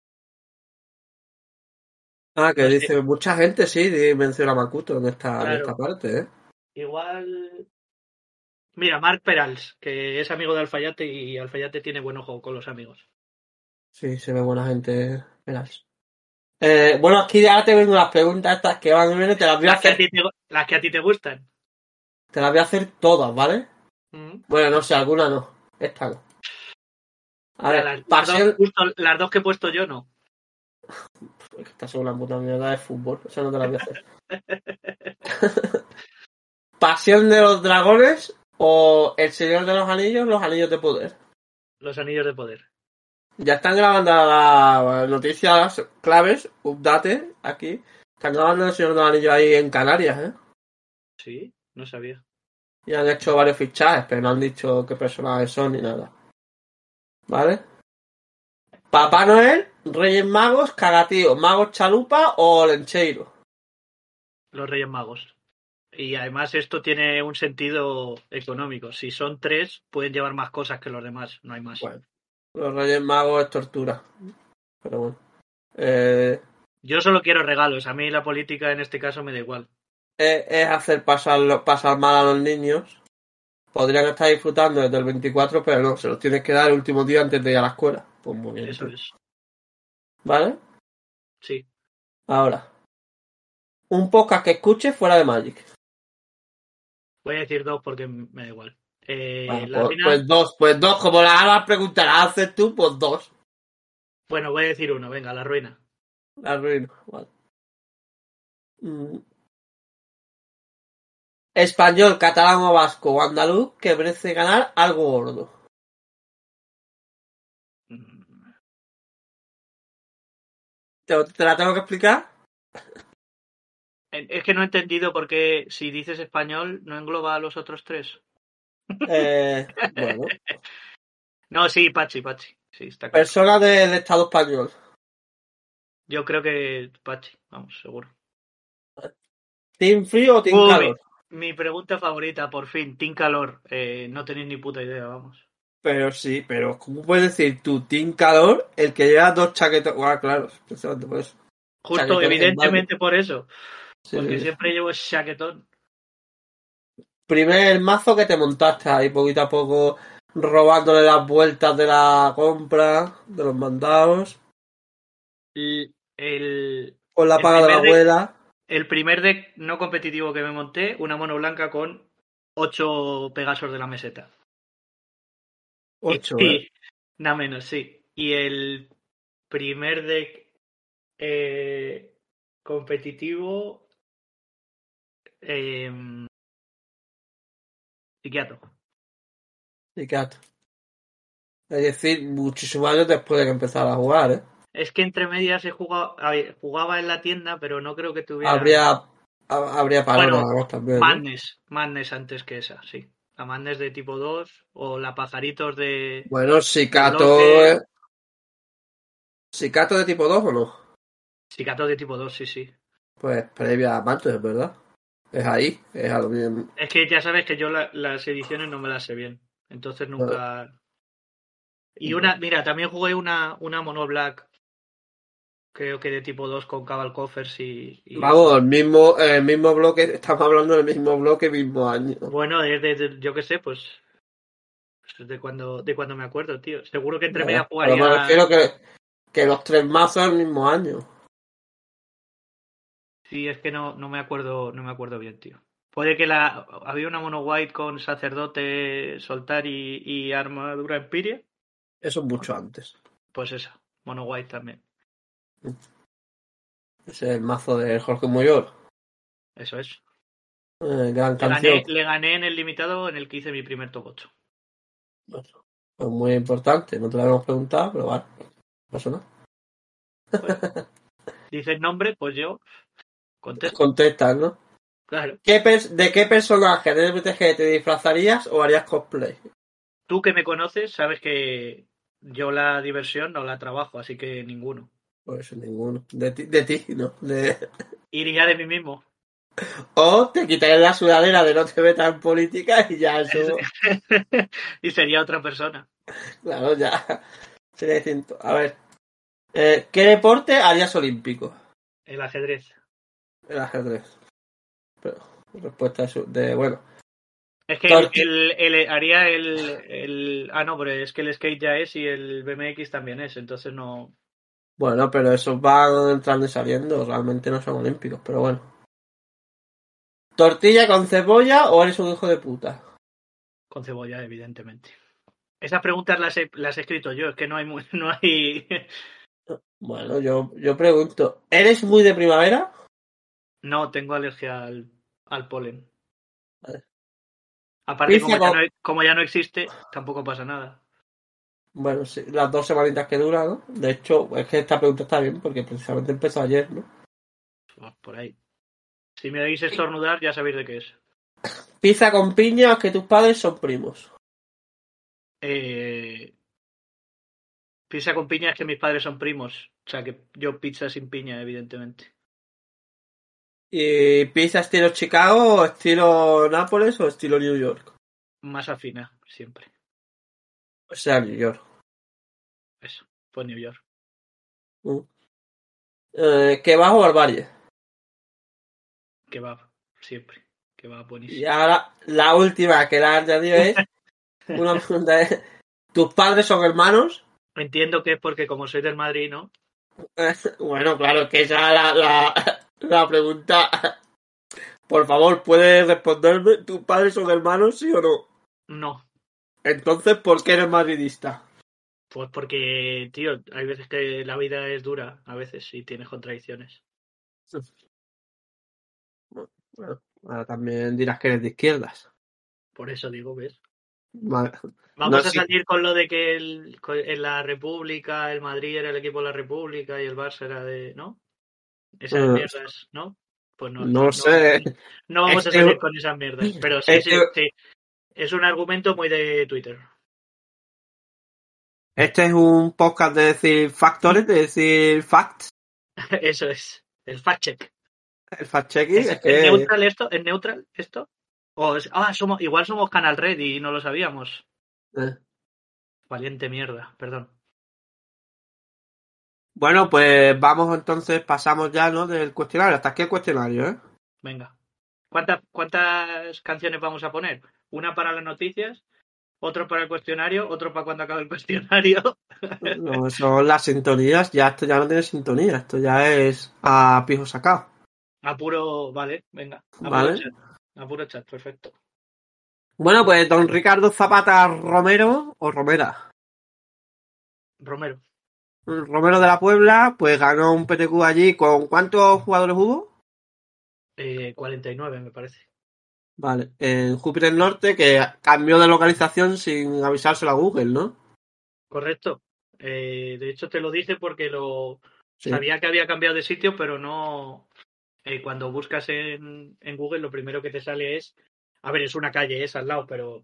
Ah, que No sé, dice, mucha gente sí menciona a Makuto en esta claro, parte, ¿eh? igual... Mira, Mark Perals, que es amigo de Alfayate y Alfayate tiene buen ojo con los amigos. Sí, se ve buena gente. Verás. Bueno, aquí ya te vengo las preguntas estas que van y vienen, te las voy a hacer, Las que a ti te gustan. te las voy a hacer todas, ¿vale? Mm. Bueno, no sé, alguna no. Esta no. A Mira, ver, las dos, pasión. justo, las dos que he puesto yo no. Esta es una puta mierda de fútbol, esa no te la voy a hacer. Pasión de los dragones o El Señor de los anillos de poder. Los anillos de poder. Ya están grabando las noticias claves, update, aquí. Están grabando El Señor de los Anillos ahí en Canarias, ¿eh? Sí, no sabía. Y han hecho varios fichajes, pero no han dicho qué personajes son ni nada. ¿Vale? Papá Noel, Reyes Magos, Cagatío, Magos Chalupa o Lencheiro. Los Reyes Magos. Y además esto tiene un sentido económico. Si son 3, pueden llevar más cosas que los demás. No hay más. Bueno, los Reyes Magos es tortura. Pero bueno. Eh, Yo solo quiero regalos. A mí la política en este caso me da igual. es hacer pasar mal a los niños. Podrían estar disfrutando desde el 24, pero no, se los tienes que dar el último día antes de ir a la escuela. Pues muy bien, Eso tío. es. ¿Vale? Sí. Ahora, un podcast que escuches fuera de Magic. Voy a decir 2 porque me da igual. Bueno, La ruina. pues dos, como las preguntas las haces tú, pues dos. Bueno, voy a decir uno. Venga, la ruina. La arruino. Vale. Mm. Español, catalán o vasco o andaluz que merece ganar algo gordo. Mm. ¿Te la tengo que explicar? Es que no he entendido por qué si dices español no engloba a los otros 3. Bueno. No, sí, Pachi. Sí, está claro. Persona del Estado español. Yo creo que Pachi, vamos, seguro. ¿Team frío o team Mi, calor? mi pregunta favorita, por fin, Team Calor. No tenéis ni puta idea, vamos. Pero sí, pero ¿cómo puedes decir tú team calor el que lleva dos chaquetas? Bueno, claro, precisamente por eso. Justo, Chaquetones en mayo. evidentemente por eso. Sí, Porque sí, sí. siempre llevo chaquetón. Primer mazo que te montaste ahí poquito a poco robándole las vueltas de la compra, de los mandados, El, el, con la el paga de la primer deck, abuela. el primer deck no competitivo que me monté, una mono blanca con 8 Pegasos de la meseta. Ocho, ¿eh? Y nada menos, sí. Y el primer deck competitivo, eh, psiquiatro. Y gato. Es decir, muchísimos años después de que empezara a jugar, ¿eh? Es que entre medias jugaba en la tienda, pero no creo que tuviera. Habría parones, Bueno, además, también, ¿no? Madness antes que esa, sí. La Madness de tipo 2 o la Pajaritos Bueno, de bloque. Sicato de tipo 2 o no. Psiquiatro de tipo 2 sí, sí. Pues previa a Mantos, ¿verdad? Es ahí, es a lo bien. Es que ya sabes que yo las ediciones no me las sé bien. Entonces Bueno, nunca. Y mira, también jugué una Mono Black, creo que de tipo 2 con Cabal Coffers y vamos, eso. el mismo bloque, estamos hablando del mismo bloque, mismo año. Bueno, yo qué sé, pues de cuando me acuerdo, tío. Seguro que entre media Pero me jugaría. refiero que los tres mazos el mismo año. Sí, es que no me acuerdo bien, tío. Puede que había una mono white con sacerdote, soltar y armadura empiria. Eso es mucho antes. Pues esa, mono white también. Ese es el mazo de Jorge Muyol. Eso es. Gran Le gané, canción. le gané en el limitado en el que hice mi primer top 8. Bueno, es muy importante, no te lo habíamos preguntado, pero vale, no pasa nada. Pues, dice el nombre, pues yo contesto. Contestas, ¿no? Claro. ¿De qué personaje de RPG te disfrazarías o harías cosplay? Tú que me conoces, sabes que yo la diversión no la trabajo, así que ninguno. Pues ninguno. De ti, ¿no? Iría de mí mismo. O te quitarías la sudadera de no te metas en política y ya eso, Y sería otra persona. claro, ya sería distinto. A ver, ¿qué deporte harías olímpico? El ajedrez. El ajedrez. Pero, respuesta bueno. Es que Torti- haría Ah, no, pero es que el skate ya es y el BMX también es, entonces no. Bueno, pero esos van entrando y saliendo, realmente no son olímpicos, pero bueno. ¿Tortilla con cebolla o eres un hijo de puta? Con cebolla, evidentemente. Esas preguntas las he escrito yo, es que no hay. No hay. Bueno, yo pregunto, ¿eres muy de primavera? No tengo alergia al polen. Vale. Aparte, Pizza con... como ya no existe, tampoco pasa nada. Bueno, sí, las 2 semanitas que duran, ¿no? De hecho, es que esta pregunta está bien porque precisamente empezó ayer, ¿no? Pues por ahí. Si me oís estornudar, ya sabéis de qué es. Pizza con piña o que tus padres son primos. Eh, Pizza con piña es que mis padres son primos. O sea que yo pizza sin piña, evidentemente. ¿Y pizza estilo Chicago, o estilo Nápoles o estilo New York? Más afina, siempre. O sea, New York. Eso, pues New York. Mm. Kebab o barbarie. Kebab, siempre. Kebab Y buenísimo. ahora la última que la han añadido es una pregunta es, ¿tus padres son hermanos? Entiendo que es porque como soy del Madrid, ¿no? Bueno, claro, que esa es la pregunta. Por favor, ¿puedes responderme? ¿Tus padres son hermanos, sí o no? No. Entonces, ¿por qué eres madridista? Pues porque, tío, hay veces que la vida es dura, a veces, y tienes contradicciones. Bueno, ahora también dirás que eres de izquierdas. Por eso digo, ¿ves? Vale. No, Vamos a sí. salir con lo de que en la República el Madrid era el equipo de la República y el Barça era de, ¿no? Esas Eh, mierdas, ¿no? Pues no, no sé. no vamos a Este, salir con esas mierdas. Pero sí, este, sí, sí. Es un argumento muy de Twitter. Este es un podcast de decir factores, de decir facts. Eso es, el fact check. El fact-checking es ¿Es que... neutral esto? ¿Es neutral esto? Igual somos Canal Red y no lo sabíamos. eh. Valiente mierda, perdón. Bueno, pues vamos entonces, pasamos ya, ¿no? Del cuestionario. Hasta aquí el cuestionario, ¿eh? Venga. ¿Cuántas canciones vamos a poner? Una para las noticias, otro para el cuestionario, otro para cuando acabe el cuestionario. No, son las sintonías, ya esto ya no tiene sintonía, esto ya es a pijo sacado, Vale, venga, ¿vale? a puro chat, perfecto. Bueno, pues don Ricardo Zapata Romero, o Romera, Romero, Romero de la Puebla, pues ganó un PTQ allí. ¿Con cuántos jugadores hubo? 49 me parece. Vale, en Júpiter Norte, que cambió de localización sin avisárselo a Google, ¿no? Correcto. De hecho te lo dije porque Sí. sabía que había cambiado de sitio, pero no. Cuando buscas en Google lo primero que te sale es, a ver, es una calle, es al lado,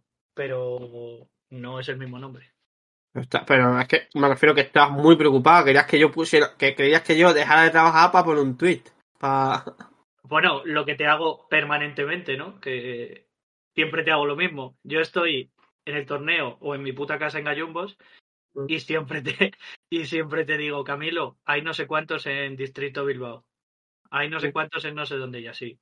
pero no es el mismo nombre. Pero es que me refiero que estabas muy preocupado, querías que yo pusiera, que creías que yo dejara de trabajar para poner un tweet. Para... Bueno, lo que te hago permanentemente, ¿no? Que siempre te hago lo mismo. Yo estoy en el torneo o en mi puta casa en Gallumbos y siempre te, y siempre te digo, Camilo, hay no sé cuántos en Distrito Bilbao, hay no sé cuántos en no sé dónde y así.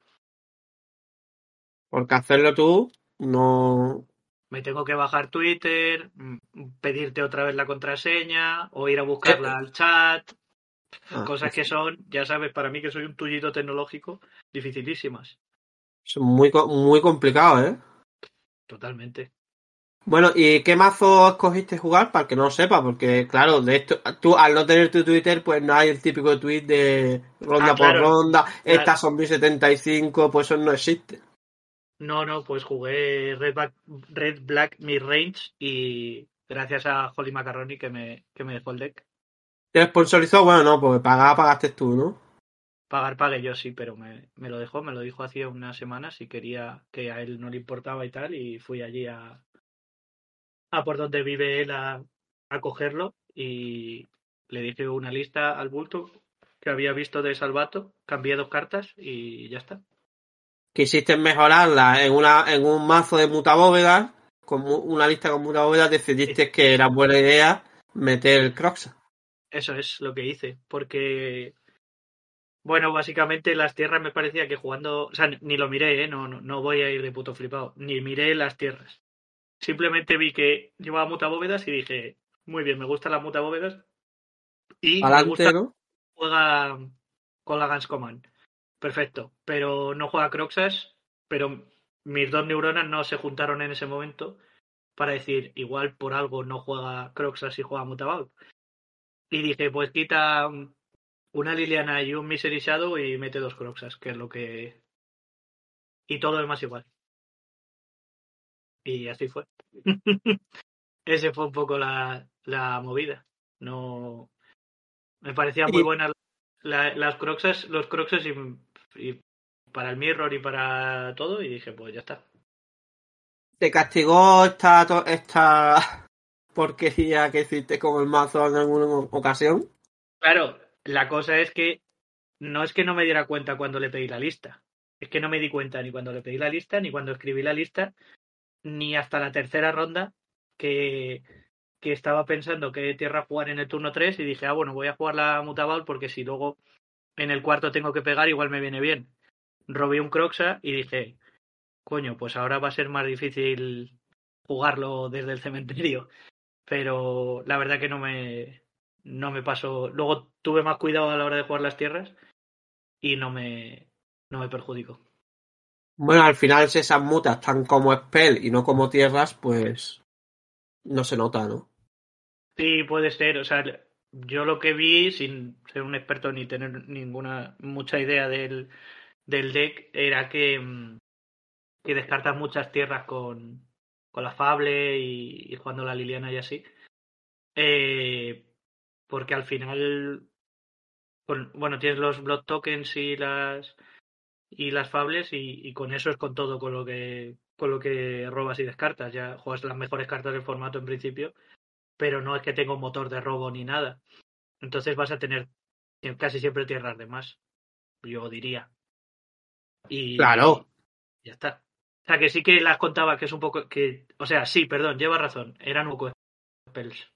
Porque hacerlo tú no... Me tengo que bajar Twitter, pedirte otra vez la contraseña o ir a buscarla al chat. Cosas Pues que son, ya sabes, para mí que soy un tullito tecnológico, dificilísimas. es muy, muy complicado, ¿eh? Totalmente. Bueno, ¿y qué mazo escogiste jugar? Para el que no lo sepa, porque claro, de esto, tú al no tener tu Twitter, pues no hay el típico tweet de Ah, ronda por claro. ronda, La- estas son 1075, pues eso no existe. no, pues jugué Red Black Midrange y gracias a Holly Macaroni que me dejó el deck. ¿Te sponsorizó? Bueno, no, pues pagaste tú, ¿no? Pagué yo sí, pero me lo dejó, me lo dijo hacía unas semanas y quería que a él no le importaba y tal, y fui allí a por donde vive él a cogerlo y le dije una lista al bulto que había visto de Salvato, cambié 2 cartas y ya está. Quisiste mejorarla en un mazo de mutabóvedas, con una lista con mutabóvedas, decidiste que era buena idea meter el Croxa. Eso es lo que hice, porque, bueno, básicamente las tierras me parecía que jugando, o sea, ni lo miré, no voy a ir de puto flipado, ni miré las tierras. Simplemente vi que llevaba mutabóvedas y dije, muy bien, me gustan las mutabóvedas y me gusta Adelante, ¿no? que juega con la Gans Command. Perfecto, pero no juega Croxas, pero mis dos neuronas no se juntaron en ese momento para decir, igual por algo no juega Croxas y juega Mutaval. Y dije, pues quita una Liliana y un Misery Shadow y mete 2 Croxas, que es lo que... Y todo demás igual. Y así fue. Ese fue un poco la movida. No... Me parecían muy Y buenas las Croxas, los Croxas y para el Mirror y para todo y dije, pues ya está. te castigó esta porquería que hiciste con el mazo en alguna ocasión. Claro, la cosa es que no es que no me diera cuenta cuando le pedí la lista. Es que no me di cuenta ni cuando le pedí la lista, ni cuando escribí la lista, ni hasta la tercera ronda que, que estaba pensando qué tierra jugar en el turno 3 y dije, bueno, voy a jugar la Mutabal porque si luego en el cuarto tengo que pegar, igual me viene bien. Robé un Croxa y dije, coño, pues ahora va a ser más difícil jugarlo desde el cementerio. Pero la verdad que no me pasó. Luego tuve más cuidado a la hora de jugar las tierras y no me perjudicó. Bueno, al final si esas mutas están como spell y no como tierras, pues no se nota, ¿no? Sí, puede ser. O sea, yo lo que vi, sin ser un experto ni tener mucha idea del deck, era que descartas muchas tierras con la Fable y jugando la Liliana y así. Eh, porque al final, bueno, tienes los Blood Tokens y las fables y con eso es con todo con lo que robas y descartas. Ya juegas las mejores cartas del formato en principio pero no es que tenga un motor de robo ni nada. Entonces vas a tener casi siempre tierras de más, yo diría. Y Claro. ya está. O sea, que sí que las contaba que es un poco... O sea, sí, perdón, lleva razón. Eran un poco spells.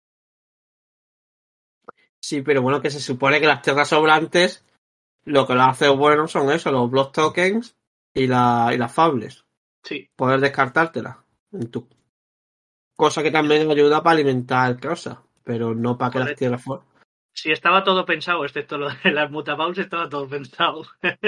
Sí, pero bueno, que se supone que las tierras sobrantes lo que lo hace bueno son eso, los block tokens y las fables. Sí. Poder descartártelas en tu cosa que también ayuda para alimentar cosas, pero no para que las Correcto. tierras fueran. Sí, estaba todo pensado, excepto lo de las mutabaus, estaba todo pensado.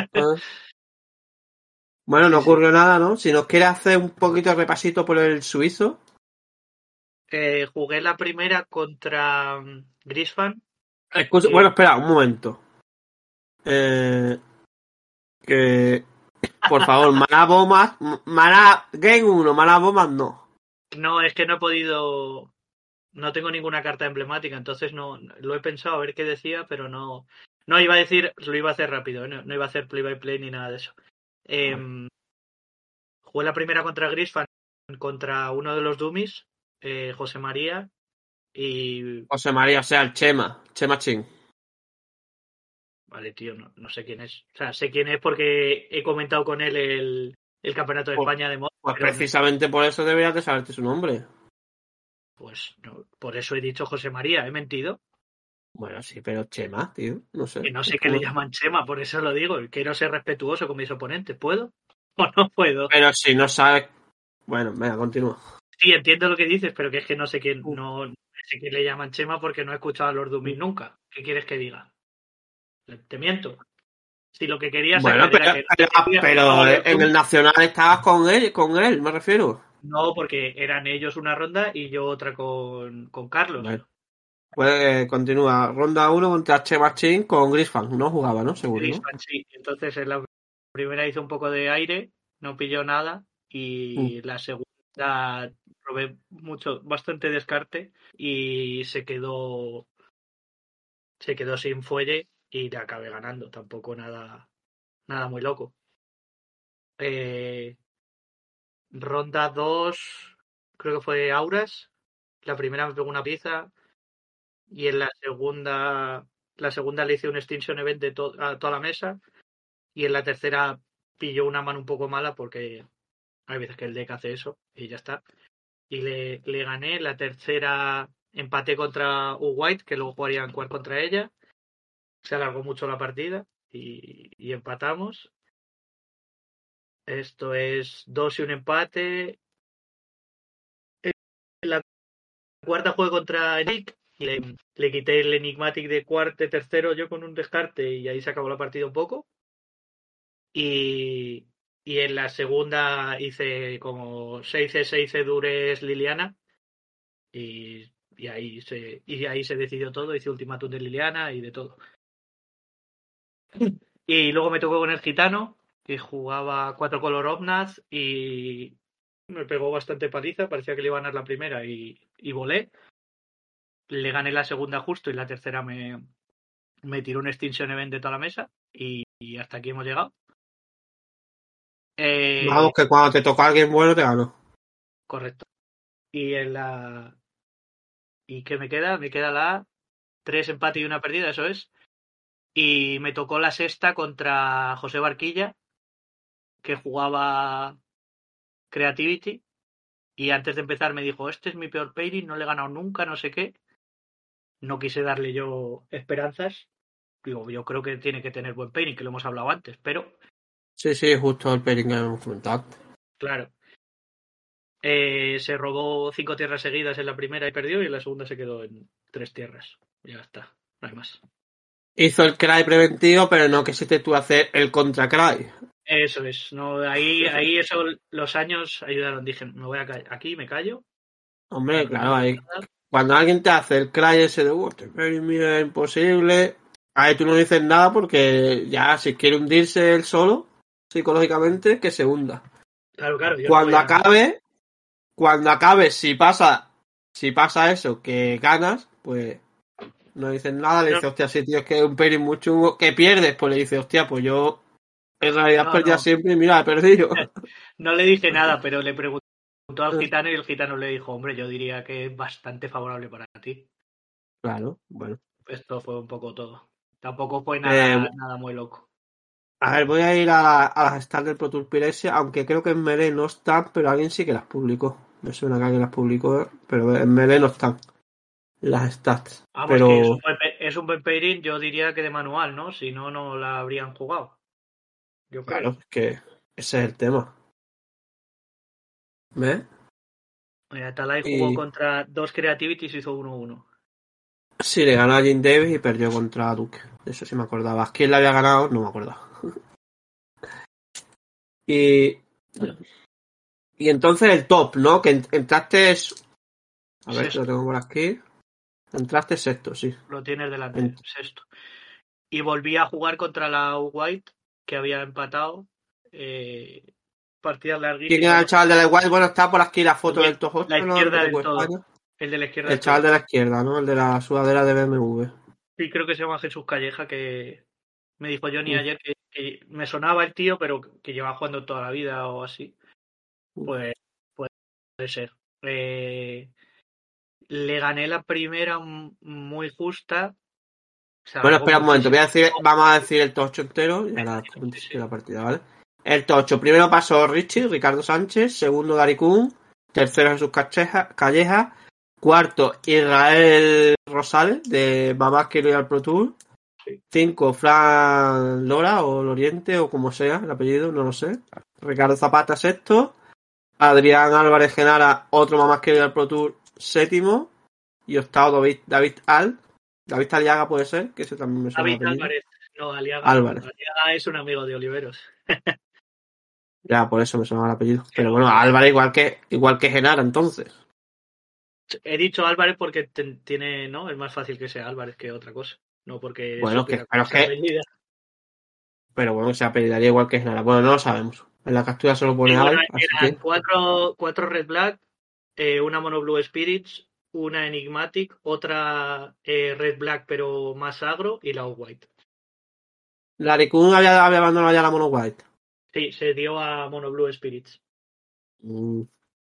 Bueno, no Sí, sí. ocurrió nada, ¿no? Si nos quiere hacer un poquito de repasito por el suizo. Jugué la primera contra Grisfan. Bueno, espera, un momento. Eh, que, por favor, Maná Bombas, Maná Game 1, Maná Bombas no. No, es que no he podido. No tengo ninguna carta emblemática, entonces no. Lo he pensado a ver qué decía, pero no. No iba a decir, lo iba a hacer rápido, no iba a hacer play by play ni nada de eso. Jugué la primera contra Grisfan, contra uno de los dummies, José María, y. José María, o sea, el Chema Chin. Vale, tío, no sé quién es. O sea, sé quién es porque he comentado con él el Campeonato de Pues, España de moda, pues pero precisamente por eso deberías de saberte su nombre. pues no, por eso he dicho José María, he mentido. Bueno, sí, pero Chema, tío, no sé. Que no Es sé qué le como... llaman Chema, por eso lo digo. Quiero ser respetuoso con mis oponentes. ¿Puedo? ¿O no puedo? Pero si no sabes... Bueno, venga, continúa. Sí, entiendo lo que dices, pero que es que no sé quién, no sé qué le llaman Chema porque no he escuchado a los Dummies nunca. ¿Qué quieres que diga? Te miento. Si lo que quería Bueno, sacar era que jugaba a pero los en el Dummies, Nacional estabas con él, me refiero. no, porque eran ellos una ronda y yo otra con Carlos. Bueno, pues continúa. Ronda uno contra Chema Chin con Grisfan. No jugaba, ¿no? Seguro, ¿no? Griezmann, sí. Entonces en la primera hizo un poco de aire, no pilló nada Mm. y la segunda probé bastante descarte y se quedó sin fuelle y le acabé ganando. Tampoco nada muy loco. Eh, ronda 2 creo que fue Auras. La primera me pegó una pieza y en la segunda le hice un extinction event a toda la mesa y en la tercera pilló una mano un poco mala porque hay veces que el deck hace eso y ya está. Y le gané. La tercera empaté contra White, que luego jugaría en cuart contra ella. Se alargó mucho la partida y empatamos. Esto es 2 y un empate. En la cuarta jugué contra Nick y le quité el Enigmatic de cuarto tercero yo con un descarte y ahí se acabó la partida un poco. Y, y en la segunda hice como 6 Dures Liliana y ahí se decidió todo, hice ultimátum de Liliana y de todo. Y luego me tocó con el gitano, que jugaba 4 color Omnath y me pegó bastante paliza, parecía que le iba a ganar la primera y volé. Le gané la segunda justo y la tercera me tiró un Extinction Event de toda la mesa y hasta aquí hemos llegado. Vamos, Eh, que cuando te toca alguien bueno te gano. correcto. Y en la... ¿Y qué me queda? Me queda la 3 empate y una perdida, eso es. Y me tocó la sexta contra José Barquilla, que jugaba Creativity. Y antes de empezar me dijo, este es mi peor pairing, no le he ganado nunca, no sé qué. No quise darle yo esperanzas. Digo, yo creo que tiene que tener buen pairing, que lo hemos hablado antes. Pero, Sí, sí, justo el pairing que hemos comentado. claro, se robó 5 tierras seguidas en la primera y perdió. Y en la segunda se quedó en 3 tierras. Ya está, no hay más. Hizo el cry preventivo, pero no quisiste tú hacer el contra cry. Eso es. No, ahí eso, los años ayudaron. Dije, me voy aquí, me callo. Hombre, No claro, digo ahí. nada. Cuando alguien te hace el cry ese de este pairing mío es imposible, ahí tú no dices nada porque ya si quiere hundirse él solo, psicológicamente, que se hunda. Claro, claro, yo no voy Cuando a... acabe, cuando acabe, si pasa eso, que ganas, pues no dices nada, le No, dices, hostia, sí, tío, es que es un pairing muy chungo, que pierdes, pues le dices, hostia, pues yo en realidad no, perdía no. siempre y mira, he perdido. No le dije nada, pero le pregunté preguntó al gitano y el gitano le dijo, hombre, yo diría que es bastante favorable para ti. Claro, bueno. Esto fue un poco todo. Tampoco fue Eh, nada muy loco. a ver, voy a ir a las stats del Pro Tour Pirelli, aunque creo que en Melee no están, pero alguien sí que las publicó. Me suena que alguien las publicó, pero en Melee no están las stats. Vamos, que Pero es un buen pairing, yo diría que de manual, ¿no? Si no, no la habrían jugado. Yo claro, creo. es que ese es el tema. ¿Ves? Talay jugó Y contra dos Creativities y hizo 1-1. sí, le ganó a Jim Davis y perdió contra Duke. De eso sí me acordaba. ¿Quién le había ganado? No me acuerdo. Y, y entonces el top, ¿no? Que entraste. A ver si lo Sexto, tengo por aquí. Entraste sexto, sí. lo tienes delante, sexto. Y volví a jugar contra la White, que había empatado. Partidas ¿Quién larguísimas. era el chaval de la igual? Bueno, está por aquí la foto También del top la 8, ¿no? Del izquierda GTQ del todo. España. El de la izquierda El del chaval todo. de la izquierda, ¿no? El de la sudadera de BMW. Sí, creo que se llama Jesús Calleja, que me dijo Johnny Mm, ayer que me sonaba el tío, pero que lleva jugando toda la vida o así. mm. Pues puede ser. Eh, Le gané la primera muy justa. Se Bueno, alargó espera un momento. muchísimo. Vamos a decir el top 8 entero y ahora comento Sí, si sí. quiero la partida, ¿vale? El top 8. Primero pasó Richie, Ricardo Sánchez. Segundo, Dari Kun. Tercero, Jesús Calleja. Cuarto, Israel Rosales, de Mamá Quiero ir al Pro Tour. Sí. 5, Fran Lora o Loriente o como sea el apellido, no lo sé. Ricardo Zapata, sexto. Adrián Álvarez Genara, otro Mamá Quiero ir al Pro Tour, séptimo. Y octavo, David Al. David Aliaga puede ser, que ese también me suena el David apellido. Álvarez. No, Aliaga no. Álvarez. Aliaga es un amigo de Oliveros. Ya, por eso me suena el apellido. Pero Pero bueno, vamos. Álvarez igual que Genara, entonces. He dicho Álvarez porque tiene, ¿no? Es más fácil que sea Álvarez que otra cosa. No porque Bueno, supiera pero cómo es se que. apellida. Pero bueno, se apellidaría igual que Genara. Bueno, no lo sabemos. En la captura solo pone Y bueno, Al, así eran que. cuatro Red Black, una Mono Blue Spirits, una Enigmatic, otra Red Black pero más agro y la White. Laricún había abandonado ya la Mono White. Sí, se dio a Mono Blue Spirits. Mm,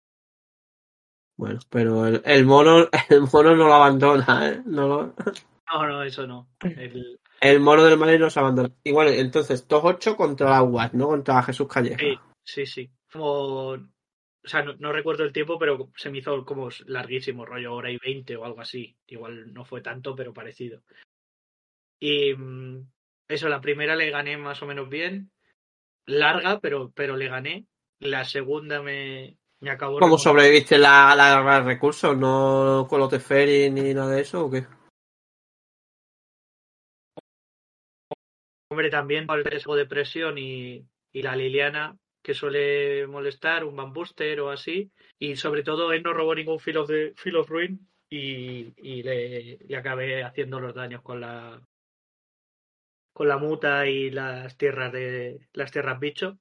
bueno, pero el mono, el mono no lo abandona, ¿eh? No, no, eso no. El, El mono del Madrid no se abandona. Y bueno, entonces, top 8 contra la White, ¿no? Contra Jesús sí, Calleja. sí, sí. Como, o sea, no recuerdo el tiempo, pero se me hizo como larguísimo, rollo hora y 20 o algo así. Igual no fue tanto, pero parecido. Y eso, la primera le gané más o menos bien. Larga, pero le gané. La segunda me acabó ¿Cómo remontando. sobreviviste la guerra de recursos? ¿No con los Teferi ni nada de eso o qué? Hombre, también por el riesgo de presión y la Liliana, que suele molestar, un Bambuster o así. Y sobre todo, él no robó ningún Field of Ruin y le acabé haciendo los daños con la muta y las tierras bicho.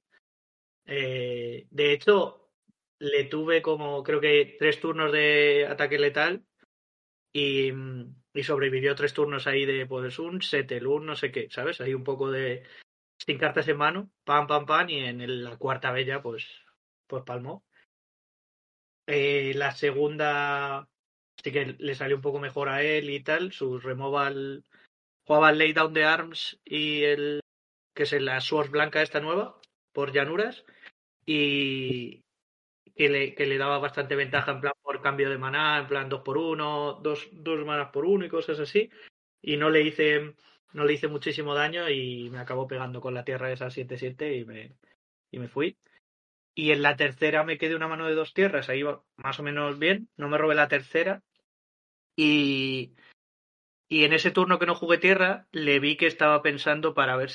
De hecho, le tuve como creo que 3 turnos de ataque letal y sobrevivió 3 turnos ahí de pues un Settle, un no sé qué, ¿sabes? Hay un poco de sin cartas en mano, pam, pam, pam, y en la cuarta bella pues palmó. La segunda sí que le salió un poco mejor a él y tal, su removal, jugaba el Lay Down the Arms y que es la Swords blanca esta nueva, por llanuras, y que le daba bastante ventaja en plan por cambio de maná, en plan 2 por 1, dos manas por 1 y cosas así. Y no le hice muchísimo daño y me acabó pegando con la tierra esa 7-7 y me fui. Y en la tercera me quedé una mano de 2 tierras, ahí iba más o menos bien, no me robé la tercera. Y, y en ese turno que no jugué tierra, le vi que estaba pensando para ver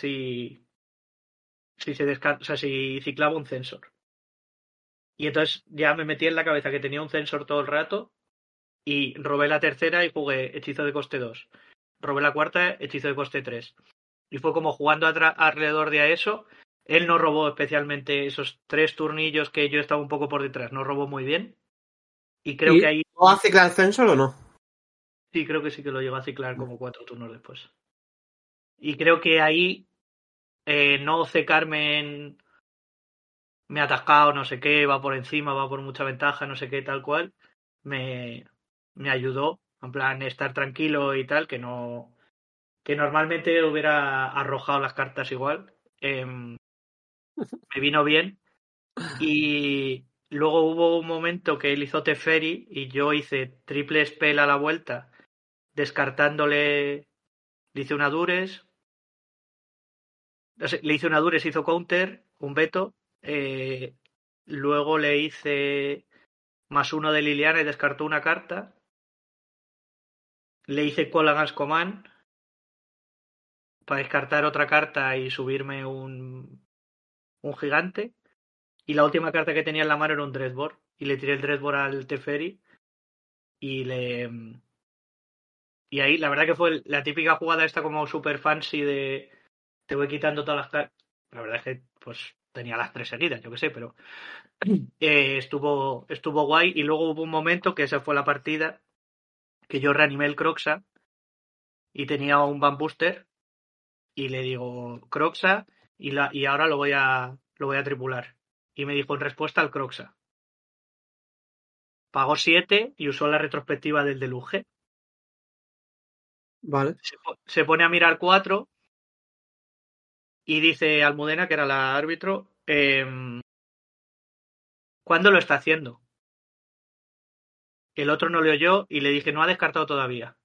o sea, si ciclaba un sensor. Y entonces ya me metí en la cabeza que tenía un sensor todo el rato y robé la tercera y jugué hechizo de coste 2. Robé la cuarta, hechizo de coste 3. Y fue como jugando alrededor de eso. Él no robó especialmente esos 3 turnillos que yo estaba un poco por detrás. No robó muy bien. Y creo que ¿Y ahí no hace ciclar el Censor o no? sí, creo que sí que lo llegó a ciclar como 4 turnos después. Y creo que ahí no cecarme me ha atascado, no sé qué, va por encima, va por mucha ventaja, no sé qué, tal cual, me, me ayudó, en plan, estar tranquilo y tal, que normalmente hubiera arrojado las cartas igual. Me vino bien. Y luego hubo un momento que él hizo Teferi y yo hice triple spell a la vuelta, descartándole, le hice una Dures, le hice una Dures, hizo counter, un veto, luego le hice +1 de Liliana y descartó una carta, le hice Colagans Command para descartar otra carta y subirme un gigante, y la última carta que tenía en la mano era un Dreadbore, y le tiré el Dreadbore al Teferi y le, y ahí, la verdad que fue la típica jugada esta como super fancy de te voy quitando todas las cartas. La verdad es que pues tenía las 3 seguidas, yo qué sé, pero estuvo guay. Y luego hubo un momento que esa fue la partida que yo reanimé el Croxa y tenía un Van Booster y le digo Croxa y ahora lo voy a tripular. Y me dijo en respuesta al Croxa. Pagó 7 y usó la retrospectiva del Deluge. Vale. Se pone a mirar 4 y dice Almudena, que era la árbitro, ¿cuándo lo está haciendo? El otro no le oyó y le dije, no ha descartado todavía.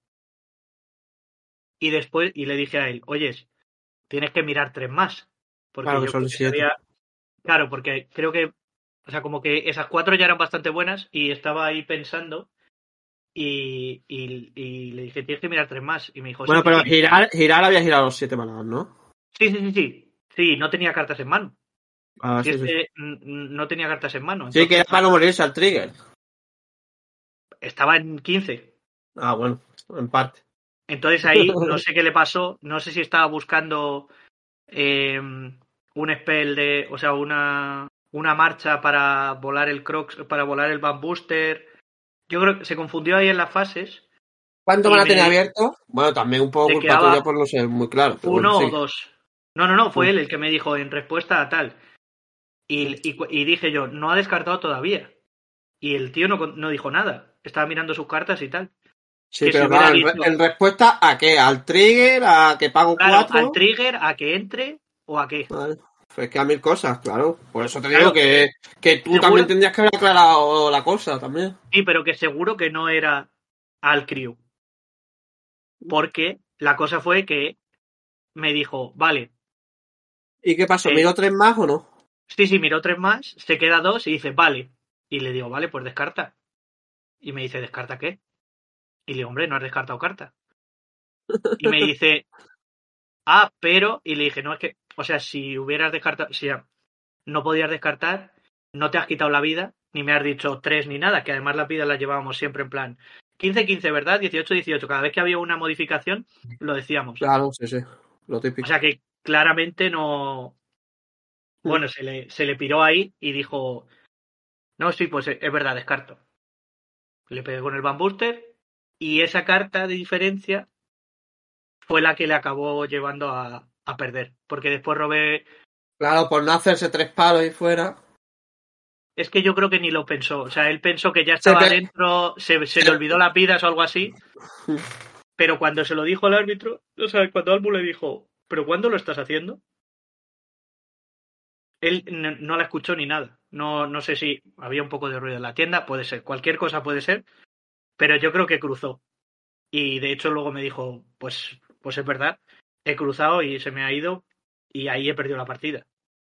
Y después, y le dije a él, oyes, tienes que mirar 3 más. Porque Claro que yo creo son que 7. claro, porque creo que, o sea, como que esas 4 ya eran bastante buenas y estaba ahí pensando y le dije, tienes que mirar 3 más. Y me dijo, sí, Bueno, sí, pero sí. girar había girado los 7 manadas, ¿no? Sí, sí, sí, sí. Sí, no tenía cartas en mano. Ah, Si sí, sí. no tenía cartas en mano. Sí, que Entonces, era para no morirse al trigger. estaba en 15. Ah, bueno, en parte. Entonces ahí no sé qué le pasó, no sé si estaba buscando un spell o sea, una marcha para volar el Crocs, para volar el Van Booster. Yo creo que se confundió ahí en las fases ¿Cuánto y van a tener abierto? Bueno, también un poco le culpa tuya quedaba por no ser muy claro, pero bueno, 1 o 2. No, no, no, fue Mm. él el que me dijo en respuesta a tal. Y dije yo, no ha descartado todavía. Y el tío no dijo nada. Estaba mirando sus cartas y tal. Sí, Que si pero hubiera claro, dicho, en respuesta a qué, al trigger, a que pago claro, al 4. trigger, a que entre o a qué. Vale. Pues que a 1000 cosas, claro. Por eso te digo Claro, que tú también seguro, tendrías que haber aclarado la cosa también. sí, pero que seguro que no era al crew. Porque la cosa fue que me dijo, vale, ¿Y qué pasó? eh, ¿Miro 3 más o no? sí, sí, miró 3 más, se queda 2 y dice, vale. Y le digo, vale, pues descarta. Y me dice, ¿descarta qué? Y le digo, hombre, no has descartado carta. Y me dice, pero, y le dije, no, es que, o sea, si hubieras descartado, si no podías descartar, no te has quitado la vida, ni me has dicho 3 ni nada, que además las vidas las llevábamos siempre en plan 15-15, ¿verdad? 18-18. Cada vez que había una modificación, lo decíamos. Claro, sí, sí. Lo O típico. sea que claramente no. Mm. Bueno, se le piró ahí y dijo, no, sí, pues es verdad, descarto. Le pegué con el Van Booster y esa carta de diferencia fue la que le acabó llevando a perder. Porque después robé. Claro, por no hacerse 3 palos ahí fuera. Es que yo creo que ni lo pensó. O sea, él pensó que ya Se estaba pe- adentro, se le se- olvidó las vidas o algo así. Pero cuando se lo dijo al árbitro, o sea, cuando Albu le dijo, ¿pero cuándo lo estás haciendo? Él no la escuchó ni nada. No, no sé si había un poco de ruido en la tienda, puede ser, cualquier cosa puede ser, pero yo creo que cruzó. Y de hecho luego me dijo, pues es verdad, he cruzado y se me ha ido y ahí he perdido la partida.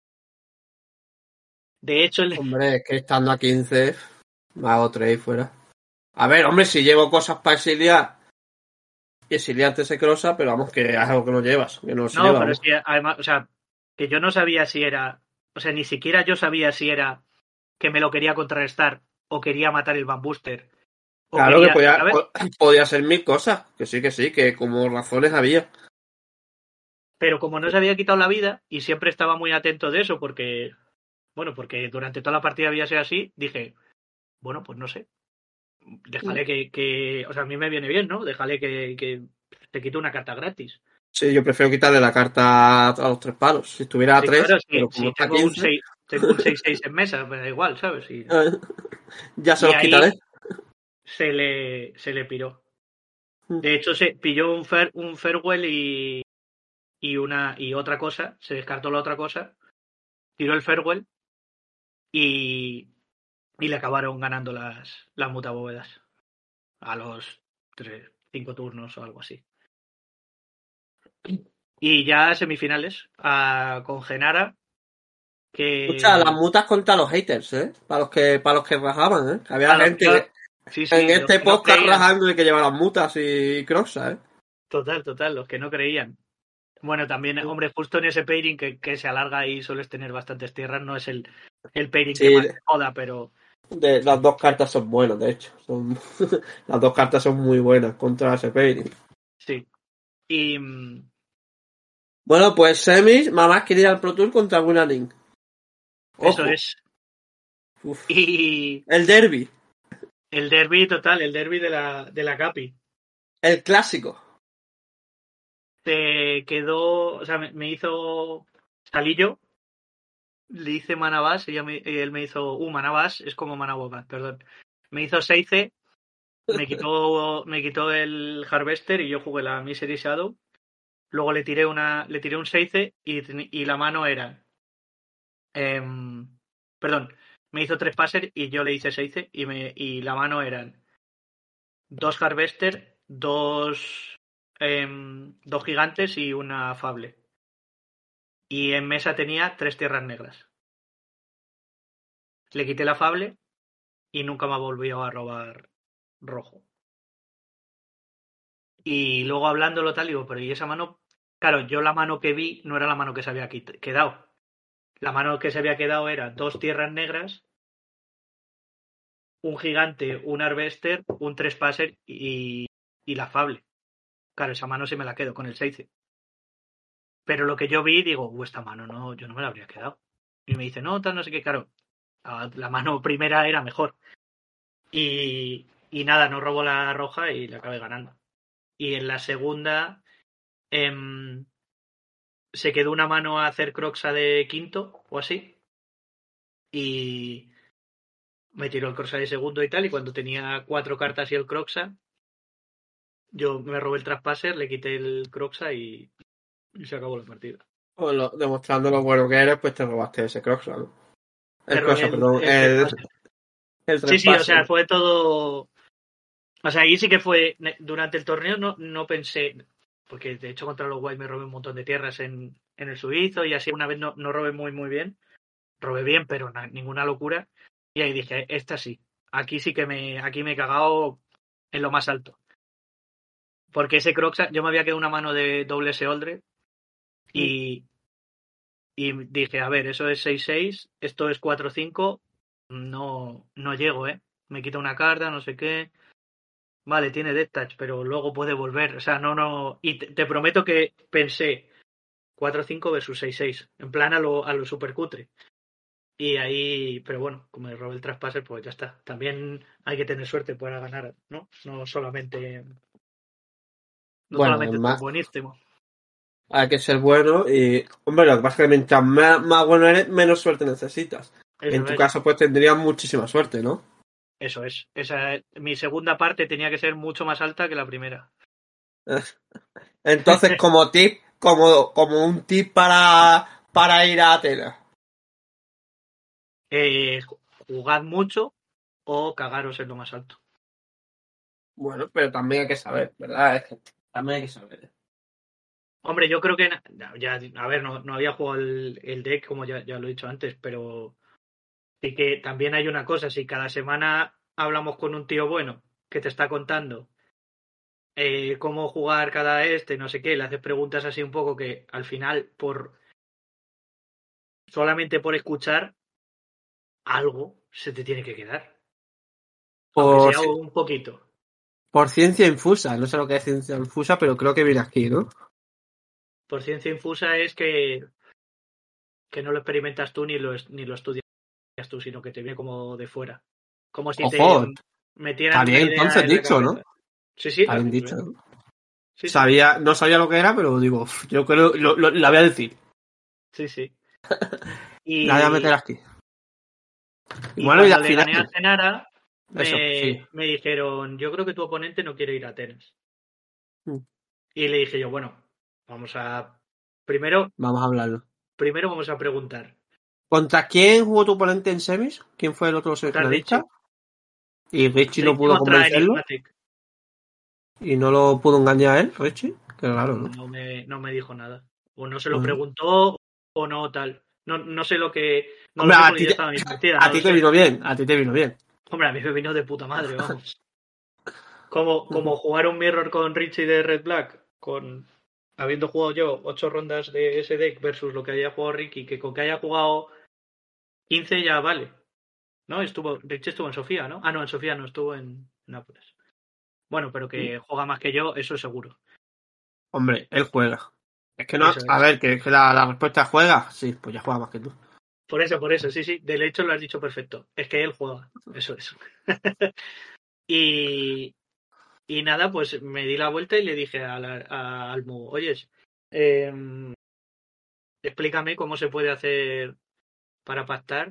De hecho, Hombre, es que estando a 15 me hago 3 y fuera. A ver, hombre, si llevo cosas para exiliar y exiliarte se crosa, pero vamos, que es algo que no llevas, que no se no, lleva, pero es vamos. que además, o sea, que yo no sabía si era, o sea, ni siquiera yo sabía si era que me lo quería contrarrestar o quería matar el Van Booster o Claro que quería, ¿sabes? podía ser 1000 cosas, que sí, que como razones había. Pero como no se había quitado la vida y siempre estaba muy atento de eso porque, bueno, porque durante toda la partida había sido así, dije, bueno, pues no sé, déjale o sea, a mí me viene bien, ¿no? Déjale que te quite una carta gratis. Sí, yo prefiero quitarle la carta a los 3 palos. Si estuviera a Sí, claro, 3, pero como si está a tengo un 15, 6. tengo un 6-6 en mesa, me da igual, ¿sabes? Ya se Y los ahí quitaré. se le piró. De hecho, se pilló un Farewell y otra cosa, se descartó la otra cosa, tiró el Farewell y le acabaron ganando las mutabóvedas a los 5 turnos o algo así. Y ya semifinales con Genara, Escucha, las que mutas contra los haters, ¿eh? Para los que rajaban, ¿eh? Había a los gente sí, en sí, los este que no podcast creían, rajando y que lleva las mutas y croxa, ¿eh? total, los que no creían. Bueno, también, hombre, justo en ese pairing que se alarga y sueles tener bastantes tierras, no es el pairing que Sí, más te joda, pero las dos cartas son buenas, de hecho. Las dos cartas son muy buenas contra ese pairing. sí. Y Bueno, pues semis, mamá quiere ir al Pro Tour contra Gunaning. eso Ojo. es. Uf. Y El derby. el derby total, el derby de la Capi. El clásico. Se quedó, o sea, me hizo Salillo, le hice Manabás y él me hizo, Manabás es como Manabobas, perdón. Me hizo Seize, me quitó el Harvester y yo jugué la Misery Shadow. Luego le tiré un Seize y la mano era, perdón, me hizo 3 Passer y yo le hice Seize y la mano eran 2 Harvester, dos gigantes y una Fable. Y en mesa tenía 3 tierras negras. Le quité la Fable y nunca me volvió a robar rojo. Y luego hablándolo tal, digo, pero ¿y esa mano? Claro, yo la mano que vi no era la mano que se había quedado. La mano que se había quedado era 2 tierras negras, un gigante, un Harvester, un Trespasser y la Fable. Claro, esa mano sí me la quedo con el 6. Pero lo que yo vi, digo, esta mano no, yo no me la habría quedado. Y me dice, no, tal, no sé qué, claro. La mano primera era mejor. Y nada, no robó la roja y la acabé ganando. Y en la segunda se quedó una mano a hacer croxa de quinto o así. Y me tiró el croxa de segundo y tal. Y cuando tenía 4 cartas y el croxa, yo me robé el traspaser, le quité el croxa y se acabó la partida. Bueno, demostrando lo bueno que eres, pues te robaste ese croxa, ¿no? Me El robé croxa, perdón. el traspaser. El Sí, o sea, trespase. fue todo. O sea, ahí sí que fue. Durante el torneo no pensé. Porque de hecho contra los White me robé un montón de tierras en el suizo y así una vez no robé muy bien. Robé bien, pero ninguna locura. Y ahí dije, esta sí. Aquí sí que aquí me he cagado en lo más alto. Porque ese Croxa, yo me había quedado una mano de doble Seoldred y, y dije, a ver, eso es 6-6, esto es 4-5, no llego, ¿eh? Me quita una carta, no sé qué. Vale, tiene Death Touch, pero luego puede volver. O sea, no. Y te prometo que pensé 4-5 versus 6-6. En plan a lo super cutre. Y ahí, pero bueno, como me robé el traspase, pues ya está. También hay que tener suerte para ganar, ¿no? No Bueno, solamente ser además, buenísimo. hay que ser bueno y, hombre, lo que pasa es que mientras más bueno eres, menos suerte necesitas. En Eso tu es, caso, pues tendrías muchísima suerte, ¿no? eso es. Mi segunda parte tenía que ser mucho más alta que la primera. Entonces, como tip, como un tip para ir a Atenas. Eh, Jugad mucho o cagaros en lo más alto. Bueno, pero también hay que saber, ¿verdad? Es que también hay que saber. Hombre, yo creo que ya, a ver, no había jugado el deck, como ya lo he dicho antes, pero sí que también hay una cosa, si cada semana hablamos con un tío bueno que te está contando cómo jugar cada no sé qué, le haces preguntas así un poco que al final, solamente por escuchar, algo se te tiene que quedar. Aunque Por, sea un poquito. por ciencia infusa, no sé lo que es ciencia infusa, pero creo que viene aquí, ¿no? Por ciencia infusa es que no lo experimentas tú ni lo estudias tú, sino que te viene como de fuera. Como si te Ojo, está metieran una bien idea entonces en la dicho, ¿no? cabeza. Sí, sí, Está bien dicho, ¿eh? ¿no? Sí, sí, No sabía lo que era, pero digo, yo creo, la voy a decir. sí, sí. Y, La voy a meter aquí. y Bueno, y cuando al le final. gané a Cenara, Eso, sí. me dijeron, yo creo que tu oponente no quiere ir a Atenas. Mm. Y le dije yo, bueno, vamos a... Primero, Vamos a hablarlo. primero vamos a preguntar. ¿Contra quién jugó tu oponente en semis? ¿Quién fue el otro Contra semifinalista? Richie. Y Richie no Richie pudo contra convencerlo. Enigmatic. Y no lo pudo engañar a él, Richie. Qué raro, ¿no? No me dijo nada. O no se lo Bueno. preguntó o no tal. No sé lo que... No lo Hombre, sé porque yo estaba en mi partida, a no ti lo te sé. vino bien. A ti te vino bien. Hombre, a mí me vino de puta madre, vamos. Como jugar un mirror con Richie de Red Black, habiendo jugado yo 8 rondas de ese deck versus lo que haya jugado Ricky, que con que haya jugado 15 ya vale. ¿No? Richie estuvo en Sofía, ¿no? Ah, no, en Sofía no, estuvo en Nápoles. Bueno, pero que juega más que yo, eso seguro. Hombre, él juega. Es que no, Eso a es. ver, que la respuesta es juega. Sí, pues ya juega más que tú. Por eso, sí, sí. De hecho lo has dicho perfecto. Es que él juega. Eso es. y, y nada, pues me di la vuelta y le dije a Almu, oyes, explícame cómo se puede hacer para pactar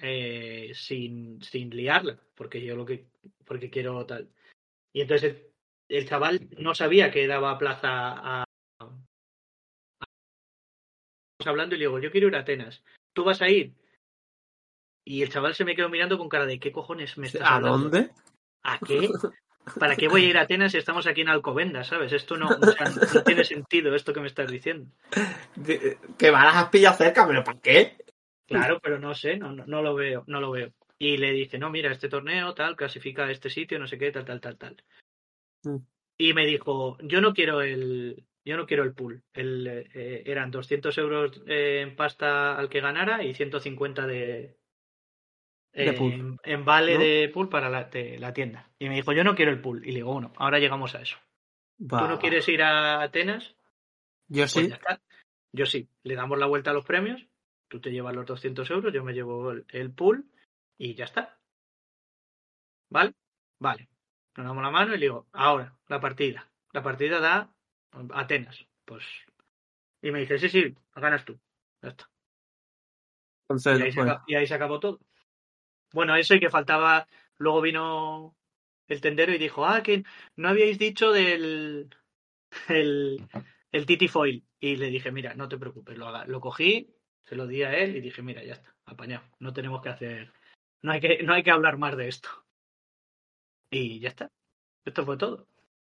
sin liarla, porque yo porque quiero tal. Y entonces el chaval no sabía que daba plaza a hablando y le digo, yo quiero ir a Atenas. ¿Tú vas a ir? Y el chaval se me quedó mirando con cara de ¿qué cojones me estás ¿A hablando? dónde? ¿A qué? ¿Para qué voy a ir a Atenas si estamos aquí en Alcobendas, ¿sabes? Esto no, o sea, no tiene sentido esto que me estás diciendo. Que van a pillar cerca, pero ¿para qué? Claro, pero no sé, no lo veo, no lo veo. Y le dije, no, mira, este torneo, tal, clasifica a este sitio, no sé qué, tal, tal, tal, tal. Y me dijo, yo no quiero el pool. Eran 200 euros en pasta al que ganara y 150 De pool, en vale ¿no? de pool para de la tienda. Y me dijo, yo no quiero el pool. Y le digo, bueno, ahora llegamos a eso. ¿Tú no Va. quieres ir a Atenas? Yo Pues ya sí. está. Yo sí. Le damos la vuelta a los premios. Tú te llevas los 200 euros, yo me llevo el pool y ya está. ¿Vale? Vale. Nos damos la mano y le digo, ahora, la partida. La partida da Atenas. Pues. Y me dice, sí, sí, ganas tú. Ya está. Entonces, pues. Y ahí se acabó todo. Bueno, eso y que faltaba. Luego vino el tendero y dijo, ah, que no habíais dicho el, el Titi Foil. Y le dije, mira, no te preocupes, lo cogí, se lo di a él y dije, mira, ya está, apañado. No tenemos que hacer. No hay que hablar más de esto. Y ya está. Esto fue todo.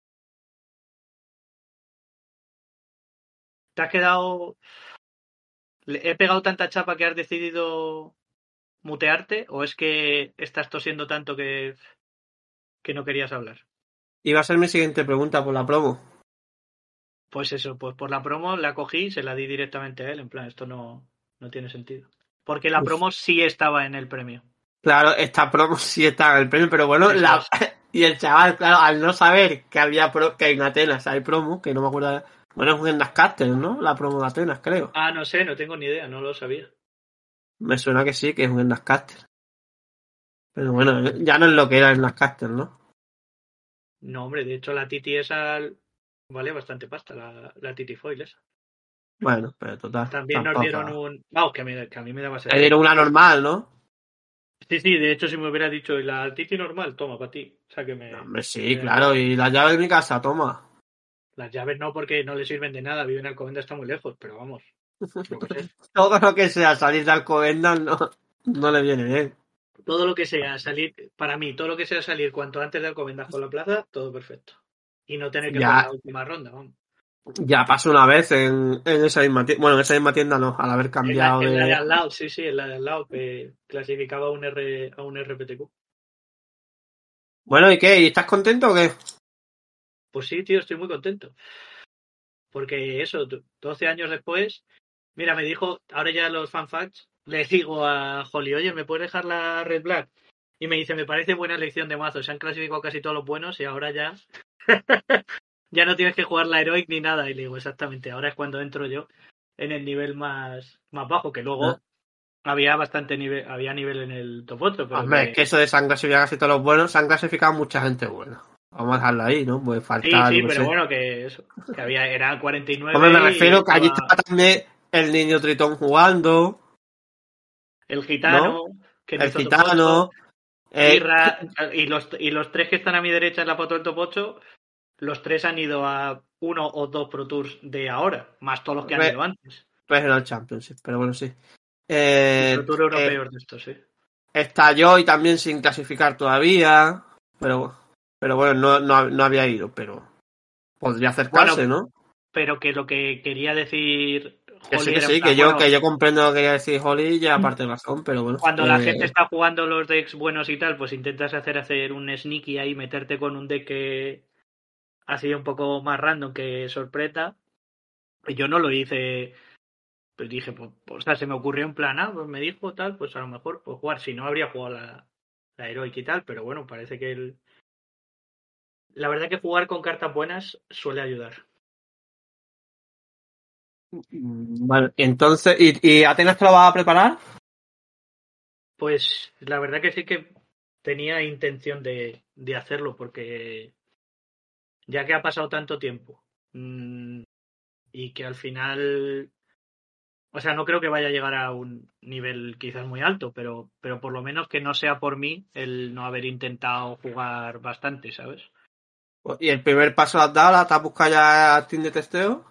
¿Te has quedado? ¿He pegado tanta chapa que has decidido mutearte? ¿O es que estás tosiendo tanto que no querías hablar? Iba a ser mi siguiente pregunta por la promo. Pues eso, pues por la promo la cogí y se la di directamente a él. En plan, esto no tiene sentido. Porque la Uf. promo sí estaba en el premio. Claro, esta promo sí está en el premio, pero bueno, Eso es. y el chaval, claro, al no saber que había que en Atenas hay promo, que no me acuerdo. Bueno, es un Endascaster, ¿no? La promo de Atenas, creo. Ah, no sé, no tengo ni idea, no lo sabía. Me suena que sí, que es un Endascaster. Pero bueno, ya no es lo que era el Endascaster, ¿no? No, hombre, de hecho la Titi esa vale bastante pasta, la Titi Foil esa. Bueno, pero total, También nos dieron tampoco. un... Vamos, que a mí me daba Le servicio. dieron una normal, ¿no? Sí, sí, de hecho si me hubiera dicho, ¿y la Titi normal? Toma, para ti. O sea que No, hombre, me sí, da claro, igual. y la llave de mi casa, toma. Las llaves no, porque no le sirven de nada, viven en Alcobendas, está muy lejos, pero vamos, yo qué sé. Todo lo que sea salir de Alcobendas no le viene bien. Todo lo que sea salir, para mí, todo lo que sea salir cuanto antes de Alcobendas por la plaza, todo perfecto. Y no tener que jugar Ya, la última ronda, vamos. ya pasó una vez en esa misma tienda. Bueno, en esa misma tienda no, al haber cambiado En la de de. al lado, sí, sí, en la de al lado, que clasificaba a un RPTQ. Bueno, ¿y qué? ¿Y estás contento o qué? Pues sí, tío, estoy muy contento. Porque eso, 12 años después, mira, me dijo, ahora ya los fanfacts, le digo a Holly, oye, ¿me puedes dejar la Red Black? Y me dice, me parece buena elección de mazo, se han clasificado casi todos los buenos y ahora ya, ya no tienes que jugar la Heroic ni nada. Y le digo, exactamente, ahora es cuando entro yo en el nivel más bajo, que Ah, luego había bastante nivel, había nivel en el top 8, pero hombre, es que que eso de se han clasificado casi todos los buenos, se han clasificado mucha gente buena. Vamos a dejarlo ahí, ¿no? Puede sí, faltar, sí, yo qué pero sé. bueno, que eso, que había, era Hombre, me 49 y refiero que allí estaba estaba también el niño Tritón jugando. El ¿no? gitano, que no El hizo top 8, gitano. Irra, y los tres que están a mi derecha en la foto del top 8, los tres han ido a uno o dos Pro Tours de ahora, más todos los que han ido antes. Regional Championship, pero bueno, sí. Y Pro Eh, Tour eh, europeos de estos, sí. está Joy también sin clasificar todavía, pero bueno, no había ido, pero podría acercarse, Bueno, ¿no? pero que lo que quería decir Holly Que era en sí, plan, bueno, que yo comprendo lo que quería decir Holly, ya aparte de razón, pero bueno. cuando la gente está jugando los decks buenos y tal, pues intentas hacer un sneaky ahí, meterte con un deck que ha sido un poco más random que sorpresa. Y yo no lo hice, pues dije, pues, o sea, se me ocurrió en plan, pues me dijo tal, pues a lo mejor pues jugar, si no habría jugado la Heroic y tal, pero bueno, parece que la verdad que jugar con cartas buenas suele ayudar. Vale, entonces, ¿y Atenas te lo vas a preparar? Pues la verdad que sí que tenía intención de hacerlo, porque ya que ha pasado tanto tiempo y que al final, o sea, no creo que vaya a llegar a un nivel quizás muy alto, pero por lo menos que no sea por mí el no haber intentado jugar bastante, ¿sabes? ¿Y el primer paso lo has dado? ¿Te has buscado ya Team de testeo?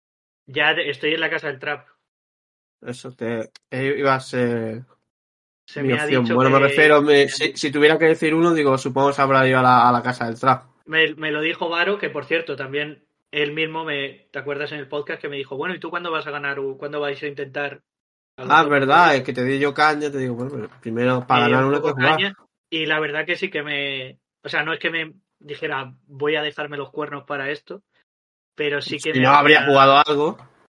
Ya estoy en la casa del trap. Eso iba a ser Se mi me ha opción. dicho Bueno, me que refiero, si tuviera que decir uno, digo, supongo que se habrá ido a la casa del trap. me lo dijo Varo, que por cierto, también él mismo ¿te acuerdas en el podcast que me dijo, bueno, ¿y tú cuándo vas a ganar o cuándo vais a intentar? Ah, es Hablando verdad, es contigo. que te di yo caña, te digo, bueno, pero primero Me para dio ganar un uno hay que poco jugar. caña y la verdad que sí que o sea, no es que me dijera voy a dejarme los cuernos para esto, pero sí que Si me no, habría hacía, jugado algo.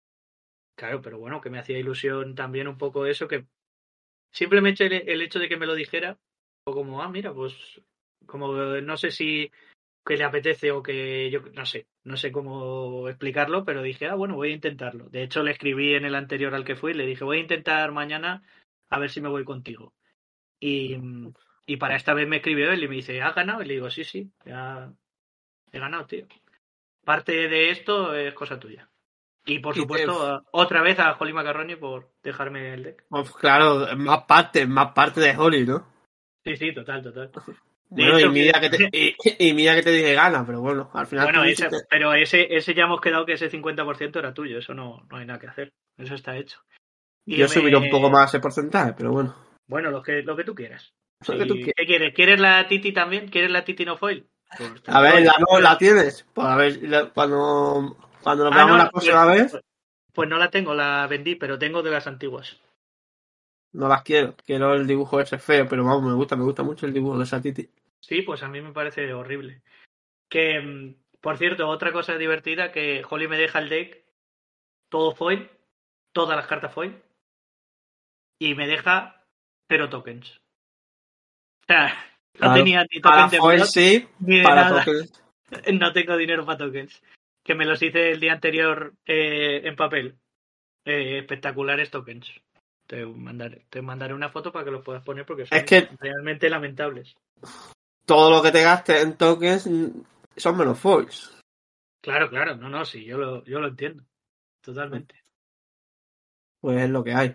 claro, pero bueno, que me hacía ilusión también un poco eso, que simplemente el hecho de que me lo dijera, o como, mira, pues como no sé si que le apetece o que yo no sé cómo explicarlo, pero dije, bueno, voy a intentarlo. De hecho, le escribí en el anterior al que fui, le dije, voy a intentar mañana a ver si me voy contigo. Y, y para esta vez me escribió él y me dice, ¿has ganado? Y le digo, sí, sí, ya he ganado, tío. Parte de esto es cosa tuya. Y por Y te, supuesto, otra vez a Holly Macaroni por dejarme el deck. pues, claro, más parte de Holly, ¿no? Sí, sí, total, total. De Bueno, hecho, que y mira que te dije gana, pero bueno, al final tú bueno, dijiste. pero ese ya hemos quedado que ese 50% era tuyo, eso no hay nada que hacer. Eso está hecho. Y Yo subiré un poco me. más ese porcentaje, pero bueno. Bueno, lo que tú quieras. Lo que tú Si, quieras. ¿qué quieres? ¿Quieres la Titi también? ¿Quieres la Titi no foil? Pues te A la ver, doy. la no la tienes. Pues a ver, cuando nos veamos No, la próxima vez, pues no la tengo, la vendí, pero tengo de las antiguas. no las quiero. Quiero el dibujo ese feo, pero vamos, me gusta mucho el dibujo de esa Titi. Sí, pues a mí me parece horrible. Que, por cierto, otra cosa divertida, que Holly me deja el deck todo foil, todas las cartas foil, y me deja 0 tokens. O sea, no Claro. tenía ni Para tokens de foil block sí, ni de para nada. tokens. No tengo dinero para tokens. Que me los hice el día anterior en papel. Espectaculares tokens. Te mandaré una foto para que los puedas poner porque Es son que realmente lamentables. todo lo que te gastes en tokens son menos foils. Claro, claro, no, no, sí, yo lo entiendo. Totalmente. Pues es lo que hay.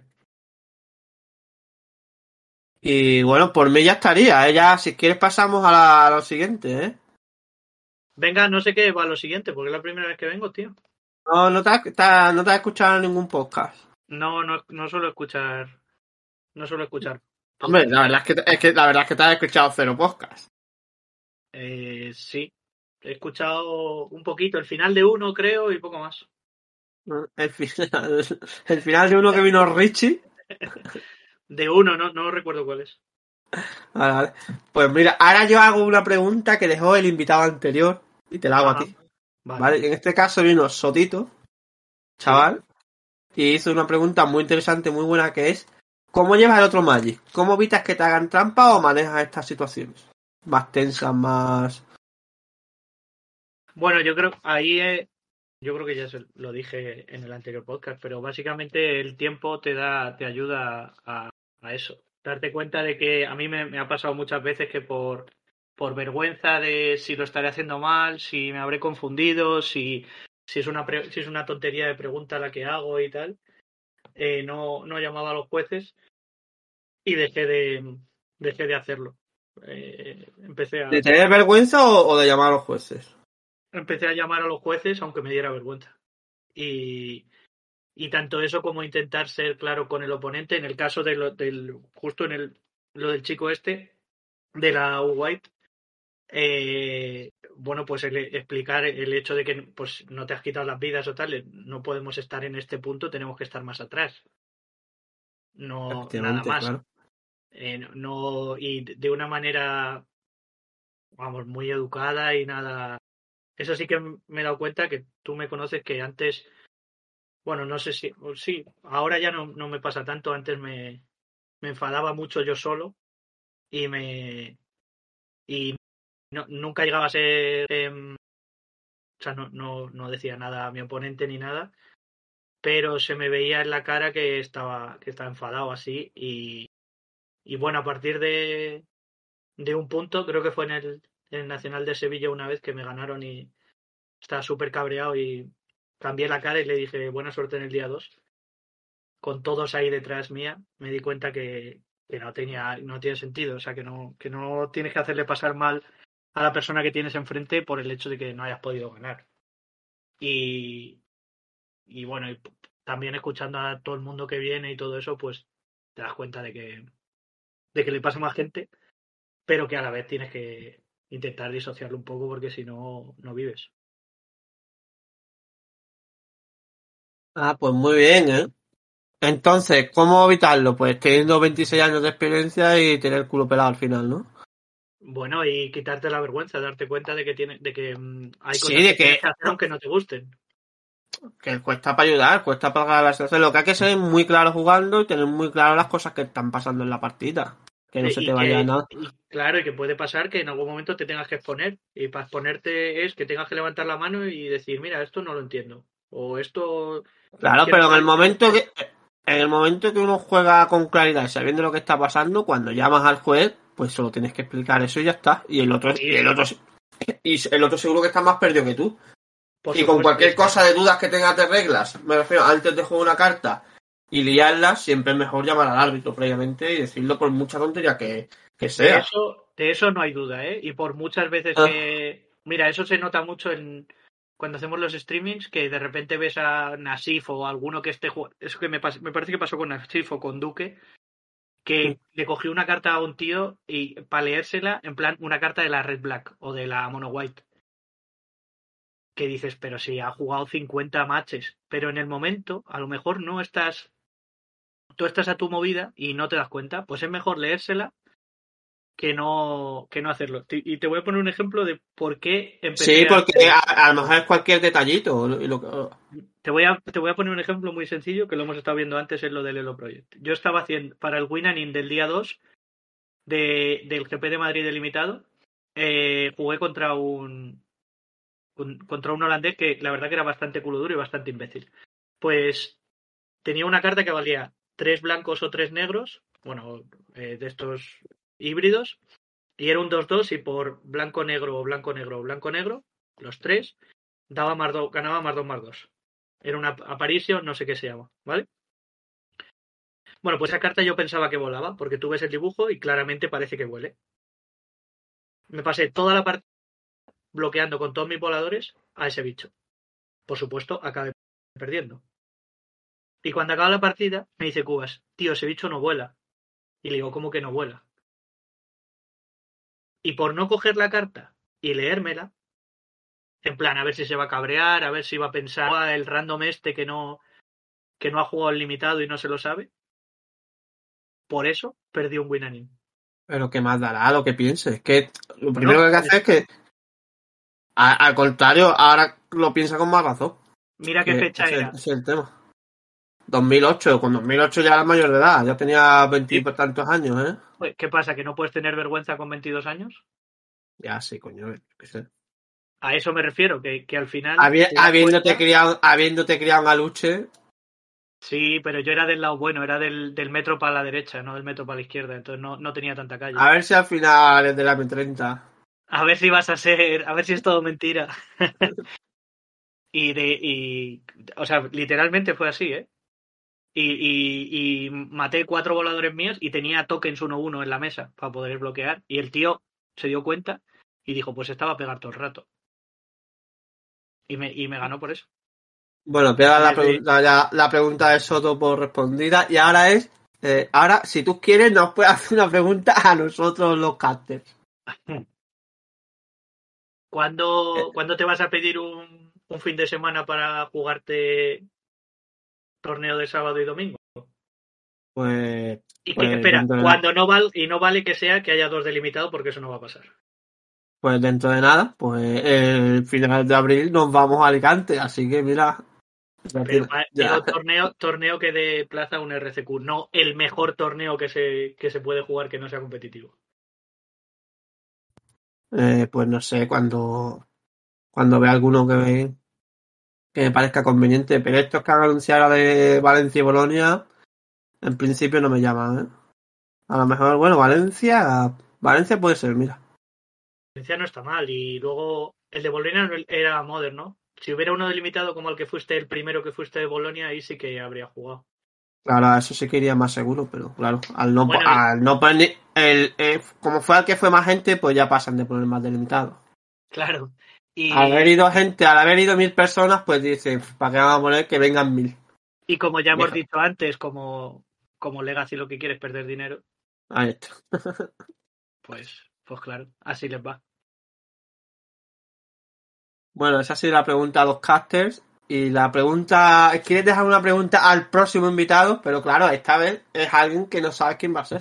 Y bueno, por mí ya estaría, ¿eh? Ya, si quieres pasamos a lo siguiente, ¿eh? Venga, no sé qué va lo siguiente, porque es la primera vez que vengo, tío. No te has escuchado ningún podcast. No, no, no suelo escuchar. No suelo escuchar Hombre, podcast. la verdad la verdad es que te has escuchado cero podcast. Sí, he escuchado un poquito, el final de uno, creo, y poco más. El final, el final de uno que vino Richie. De uno, no recuerdo cuál es. Vale, vale. Pues mira, ahora yo hago una pregunta que dejó el invitado anterior y te la hago a Ajá, ti. vale. ¿Vale? En este caso vino Sotito, Sí. chaval, y hizo una pregunta muy interesante, muy buena, que es ¿cómo llevas el otro Magic? ¿Cómo evitas que te hagan trampa o manejas estas situaciones? Más tensas, más... Bueno, yo creo que ya lo dije en el anterior podcast, pero básicamente el tiempo te ayuda a eso. Darte cuenta de que a mí me ha pasado muchas veces que por vergüenza de si lo estaré haciendo mal, si me habré confundido, si es una tontería de pregunta la que hago y tal, no llamaba a los jueces. y dejé de hacerlo. Empecé ¿De a, tener vergüenza o de llamar a los jueces? empecé a llamar a los jueces aunque me diera vergüenza. Y tanto eso como intentar ser claro con el oponente. En el caso justo lo del chico este, de la White, bueno, pues explicar el hecho de que pues no te has quitado las vidas o tal, no podemos estar en este punto, tenemos que estar más atrás. No, nada Efectivamente, más. claro. No, y de una manera, vamos, muy educada y nada. Eso sí que me he dado cuenta que tú me conoces que antes, bueno, no sé si, o sí, ahora ya no me pasa tanto, antes me enfadaba mucho yo solo y y nunca llegaba a ser, o sea, no decía nada a mi oponente ni nada, pero se me veía en la cara que estaba enfadado así y bueno, a partir de un punto, creo que fue en el Nacional de Sevilla una vez que me ganaron y estaba súper cabreado y cambié la cara y le dije buena suerte en el día 2 con todos ahí detrás mía, me di cuenta que no tiene sentido, o sea, que no tienes que hacerle pasar mal a la persona que tienes enfrente por el hecho de que no hayas podido ganar. Y, y bueno, también escuchando a todo el mundo que viene y todo eso, pues te das cuenta de que le pasa más gente, pero que a la vez tienes que intentar disociarlo un poco porque si no, no vives. Ah, pues muy bien, ¿eh? Entonces, ¿cómo evitarlo? Pues teniendo 26 años de experiencia y tener el culo pelado al final, ¿no? Bueno, y quitarte la vergüenza, darte cuenta de que hay Sí, cosas de que tienes que, que hacer aunque no te gusten. que cuesta para ayudar, cuesta para ganarse. Lo que hay que ser muy claro jugando y tener muy claro las cosas que están pasando en la partida. Que no se te vaya nada. Y claro, y que puede pasar que en algún momento te tengas que exponer. Y para exponerte es que tengas que levantar la mano y decir, mira, esto no lo entiendo. O esto Claro, quiero pero aclarar esto. en el momento que uno juega con claridad y sabiendo lo que está pasando, cuando llamas al juez, pues solo tienes que explicar eso y ya está. Sí, sí, Y el otro seguro que está más perdido que tú. por Y con supuesto. cualquier cosa de dudas que tengas de reglas, me refiero, antes de jugar una carta y liarla, siempre es mejor llamar al árbitro previamente y decirlo por mucha tontería que De sea. eso, de eso no hay duda, ¿eh? Y por muchas veces Ah, que. Mira, eso se nota mucho cuando hacemos los streamings, que de repente ves a Nasif o alguno que esté jugando. Eso que me parece que pasó con Nasif o con Duque, que le cogió una carta a un tío y para leérsela, en plan, una carta de la Red Black o de la Mono White. Que dices, pero si ha jugado 50 matches, pero en el momento, a lo mejor no estás. Tú estás a tu movida y no te das cuenta, pues es mejor leérsela que no hacerlo. Y te voy a poner un ejemplo de por qué sí, empecé a porque hacer esto. a lo mejor es cualquier detallito. Te voy a poner un ejemplo muy sencillo que lo hemos estado viendo antes en lo del Elo Project. Yo estaba haciendo para el Win del día 2 del GP de Madrid delimitado. Jugué contra un holandés que la verdad que era bastante culo duro y bastante imbécil. Pues tenía una carta que valía 3 blancos o 3 negros, bueno, de estos híbridos, y era un 2-2 y por blanco-negro o blanco-negro o blanco-negro, los tres, ganaba más 2. Era una aparicio, no sé qué se llama, ¿vale? Bueno, pues esa carta yo pensaba que volaba, porque tú ves el dibujo y claramente parece que vuele. Me pasé toda la partida bloqueando con todos mis voladores a ese bicho. Por supuesto, acabé perdiendo. Y cuando acaba la partida, me dice Cubas, tío, ese bicho no vuela. Y le digo, ¿cómo que no vuela? Y por no coger la carta y leérmela, en plan, a ver si se va a cabrear, a ver si va a pensar el random este que no ha jugado el limitado y no se lo sabe, por eso perdí un win. Pero que más dará lo que pienses. Que lo primero Bueno, que hay que pues hacer es que, al contrario, ahora lo piensa con más razón. mira qué Que fecha era. ese es el tema. 2008, con 2008 ya era mayor de edad, ya tenía Sí, veintitantos años, ¿eh? pues, ¿qué pasa? ¿Que no puedes tener vergüenza con 22 años? Ya sí, coño, qué sé. A eso me refiero, que al final te das Habiéndote cuenta. criado, habiéndote criado en Aluche, Sí, pero yo era del lado bueno, era del metro para la derecha, no del metro para la izquierda, entonces no tenía tanta calle. a ver si al final es de la M30. A ver si vas a ser, a ver si es todo mentira. O sea, literalmente fue así, ¿eh? y maté 4 voladores míos y tenía tokens 1-1 en la mesa para poder bloquear. Y el tío se dio cuenta y dijo, pues estaba a pegar todo el rato. Y me ganó por eso. Bueno, pega la pregunta de Soto por respondida. Y ahora ahora, si tú quieres, nos puedes hacer una pregunta a nosotros los casters. ¿Cuándo te vas a pedir un fin de semana para jugarte torneo de sábado y domingo? Pues, Y que, pues espera, dentro de nada. cuando no vale, y no vale que sea que haya 2 delimitados porque eso no va a pasar. Pues dentro de nada, pues el final de abril nos vamos a Alicante, así que mira, Pero ya. digo torneo que dé plaza a un RCQ, no el mejor torneo que se puede jugar que no sea competitivo. Pues no sé, cuando vea alguno que me parezca conveniente, pero estos que han anunciado ahora de Valencia y Bolonia, en principio no me llaman, ¿eh? A lo mejor, bueno, Valencia puede ser, mira. Valencia no está mal. Y luego el de Bolonia era Modern, ¿no? Si hubiera uno delimitado como el que fuiste, el primero que fuiste de Bolonia, ahí sí que habría jugado. Claro, a eso sí que iría más seguro, pero claro, Bueno, al no poner como fue al que fue más gente, pues ya pasan de poner más delimitado. claro. Al haber Y, ido gente, al haber ido 1000 personas, pues dice, ¿para qué vamos a poner que vengan 1000? y como ya hemos Deja. dicho antes, como Legacy lo que quiere es perder dinero, Ahí está. pues claro, así les va. Bueno, esa ha sido la pregunta a los casters. Y la pregunta, ¿quieres dejar una pregunta al próximo invitado? Pero claro, esta vez es alguien que no sabe quién va a ser.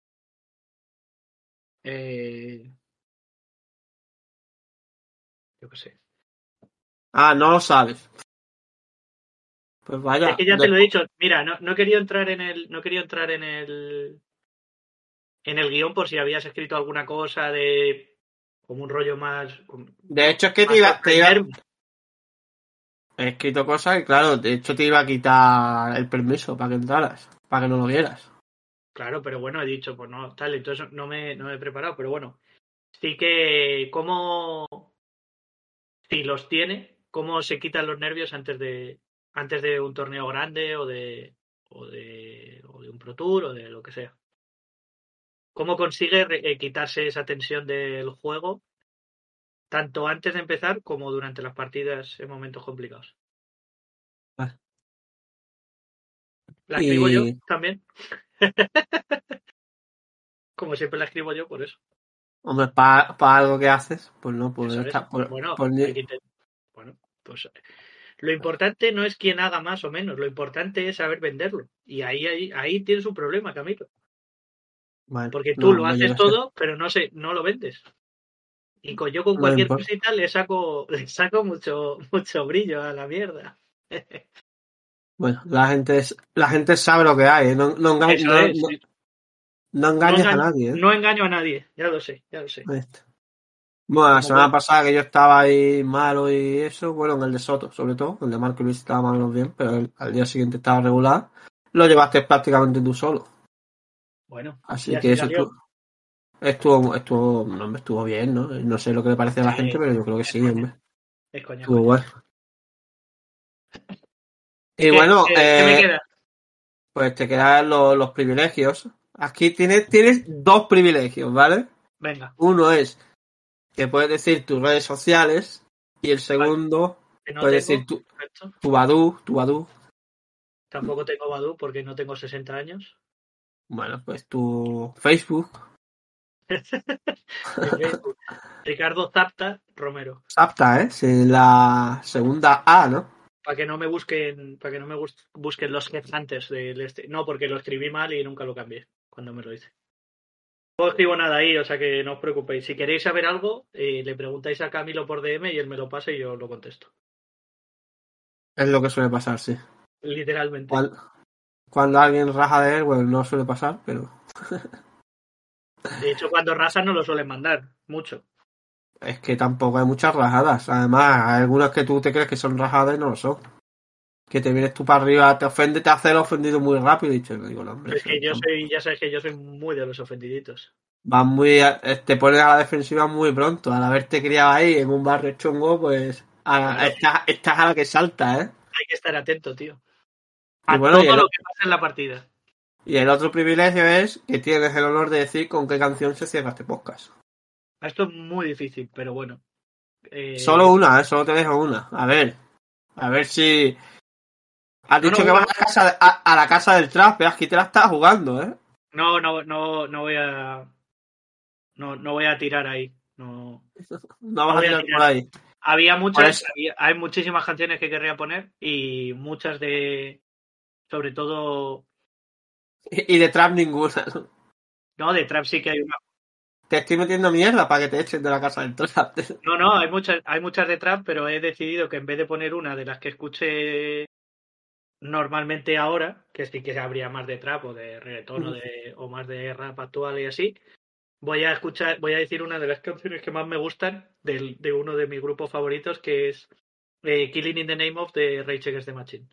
Yo qué sé. Ah, no lo sabes. Pues Es vaya, que ya te lo he dicho, mira, no quería entrar en el guión por si habías escrito alguna cosa de como un rollo de hecho es que más sorprenderme. he escrito cosas y claro, de hecho te iba a quitar el permiso para que entraras, para que no lo vieras. Claro, pero bueno, he dicho, pues no, tal, entonces no me he preparado, pero bueno, sí que si los tiene, cómo se quitan los nervios antes de un torneo grande o de un Pro Tour o de lo que sea. ¿Cómo consigue quitarse esa tensión del juego tanto antes de empezar como durante las partidas en momentos complicados? Vale. La escribo yo Y, también, como siempre la escribo yo, por eso. hombre, para algo que haces, pues no, pues Eso es. está, Bueno, por bueno, pues lo importante no es quién haga más o menos, lo importante es saber venderlo. Y ahí tienes un problema, Camilo. vale, Porque tú no, lo hombre, yo haces qué sé, todo, pero no lo vendes. Y yo con no me cualquier importa. cosita le saco mucho brillo a la mierda. Bueno, la gente sabe lo que hay, ¿eh? Eso es. No No engañes a engaño, nadie, ¿eh? no engaño a nadie, ya lo sé, ya lo sé. Ahí está. Bueno, la Como semana buen, pasada que yo estaba ahí malo y eso, bueno, en el de Soto, sobre todo, el de Marco Luis estaba más o menos bien, pero al día siguiente estaba regular. Lo llevaste prácticamente tú solo. bueno, y Así que así eso salió. no, me estuvo bien, ¿no? No sé lo que le parece a la gente, Sí, pero yo creo que es sí, coña, hombre. es coña, es Estuvo coña. bueno. ¿Y Y qué? bueno, ¿Qué me queda? pues te quedan los privilegios. Aquí tienes dos privilegios, ¿vale? Venga, Uno es que puedes decir tus redes sociales y el vale, segundo que no puedes decir tengo, tu, perfecto. tu Badoo. Tampoco tengo Badoo porque no tengo 60 años. Bueno, pues tu Facebook. Mi Facebook, Ricardo Zapta Romero. Apta, ¿eh? Sin la segunda A, ¿no? Para que no me busquen los headhunters del este. No, porque lo escribí mal y nunca lo cambié cuando me lo hice. No escribo nada ahí, o sea que no os preocupéis. Si queréis saber algo, le preguntáis a Camilo por DM y él me lo pasa y yo lo contesto. Es lo que suele pasar, sí. Literalmente. Cuando alguien raja de él, bueno, no suele pasar, pero De hecho, cuando rasan no lo suelen mandar. Mucho. es que tampoco hay muchas rajadas. Además, hay algunas que tú te crees que son rajadas y no lo son. Que te vienes tú para arriba, te ofende, te hace el ofendido muy rápido y digo, no, hombre, Es eso que ya sabes que yo soy muy de los ofendiditos. vas te pones a la defensiva muy pronto. Al haberte criado ahí en un barrio chungo, pues Claro, estás a la que salta, ¿eh? hay que estar atento, tío. A bueno, todo lo que pasa en la partida. y el otro privilegio es que tienes el honor de decir con qué canción se cierra este podcast. Esto es muy difícil, pero bueno. Solo una, solo te dejo una. A ver si... Has No, dicho que vas a la casa del trap, pero aquí te la estás jugando, ¿eh? no voy a. No voy a tirar ahí. No, No no vas a voy a tirar por tirar. ahí. Había Por muchas, eso. hay muchísimas canciones que querría poner y muchas de, sobre todo, Y de trap ninguna, ¿no? no, de trap sí que hay una. Te estoy metiendo mierda para que te echen de la casa del trap. No, hay muchas de trap, pero he decidido que en vez de poner una de las que escuche normalmente ahora, que sí que habría más de trap o de reggaetón o más de rap actual y así, voy a decir una de las canciones que más me gustan de uno de mis grupos favoritos, que es Killing in the Name of de Rage Against the Machine.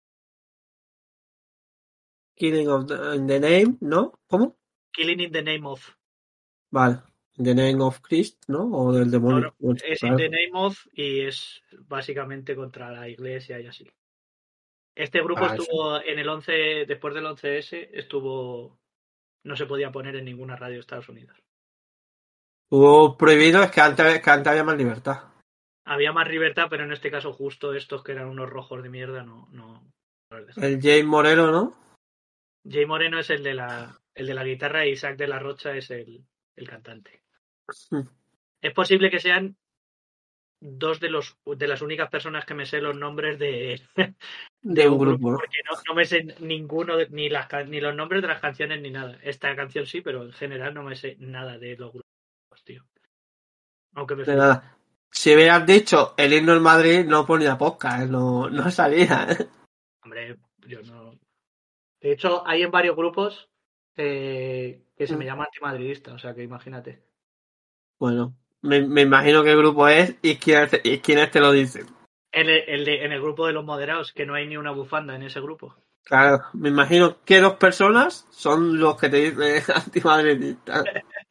Killing of in the name, ¿no? ¿Cómo? Killing in the Name of. Vale. In the name of Christ, ¿no? O del No, demonio. Bueno, es In the claro. Name of y es básicamente contra la iglesia y así. Este grupo Ah, eso. estuvo en el 11, después del 11S, no se podía poner en ninguna radio de Estados Unidos. Hubo prohibido, es que antes había más libertad. Había más libertad, pero en este caso justo estos que eran unos rojos de mierda no los dejaban. El James Moreno, ¿no? Jay Moreno es el de la guitarra y Isaac de la Rocha es el cantante. Mm. Es posible que sean dos de las únicas personas que me sé los nombres de De un un grupo, grupo, ¿no? porque no me sé ninguno, ni los nombres de las canciones ni nada. Esta canción sí, pero en general no me sé nada de los grupos, tío. Aunque me De flipa. nada. Si hubieras dicho el himno del Madrid, no ponía podcast, ¿eh? No, no salía, ¿eh? Hombre, yo no. De hecho, hay en varios grupos que se me llama antimadridista, o sea que imagínate. Bueno, me imagino qué grupo es y quiénes te lo dicen. En el grupo de los moderados, que no hay ni una bufanda en ese grupo. Claro, me imagino que dos personas son los que te dicen antimadridista.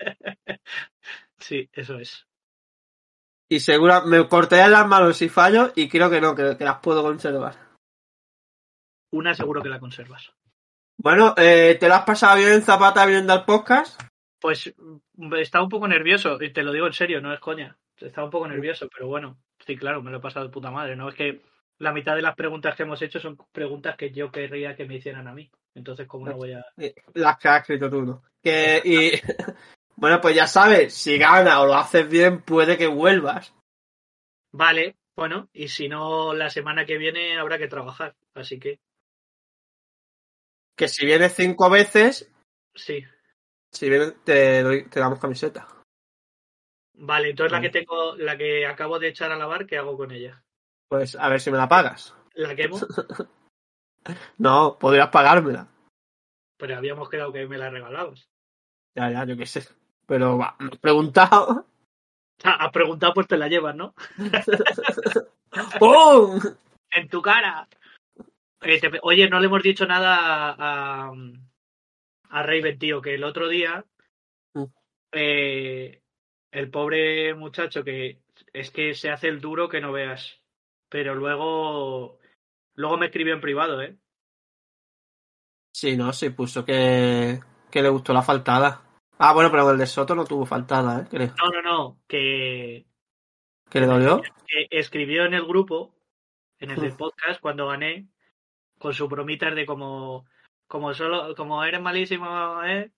Sí, eso es. Y segura, me cortarían las manos si fallo y creo que no, que las puedo conservar. Una seguro que la conservas. Bueno, ¿te lo has pasado bien, Zapata, viendo el podcast? Pues estaba un poco nervioso, y te lo digo en serio, no es coña. Estaba un poco nervioso, pero bueno, sí, claro, me lo he pasado de puta madre, ¿no? Es que la mitad de las preguntas que hemos hecho son preguntas que yo querría que me hicieran a mí. Entonces, ¿cómo no voy a...? Las que has escrito tú, ¿no? Y bueno, pues ya sabes, si gana o lo haces bien, puede que vuelvas. Vale, bueno, y si no, la semana que viene habrá que trabajar, así que Que si vienes 5 veces, sí. si vienes te damos camiseta. Vale, entonces Vale. la que acabo de echar a lavar, ¿qué hago con ella? Pues a ver si me la pagas. ¿La quemo? No, podrías pagármela. Pero habíamos quedado que me la regalabas. Ya, yo qué sé. Pero va, me he preguntado. Has preguntado, pues te la llevas, ¿no? ¡Pum! ¡En tu cara! Oye, no le hemos dicho nada a Raven, tío, que el otro día eh, el pobre muchacho que es que se hace el duro que no veas. Pero luego me escribió en privado, ¿eh? Sí, no, sí, puso que le gustó la faltada. Ah, bueno, pero el de Soto no tuvo faltada, ¿eh? Creo. No, ¿Que le dolió? que escribió en el grupo, en el del podcast, cuando gané, con sus bromitas de como eres malísimo,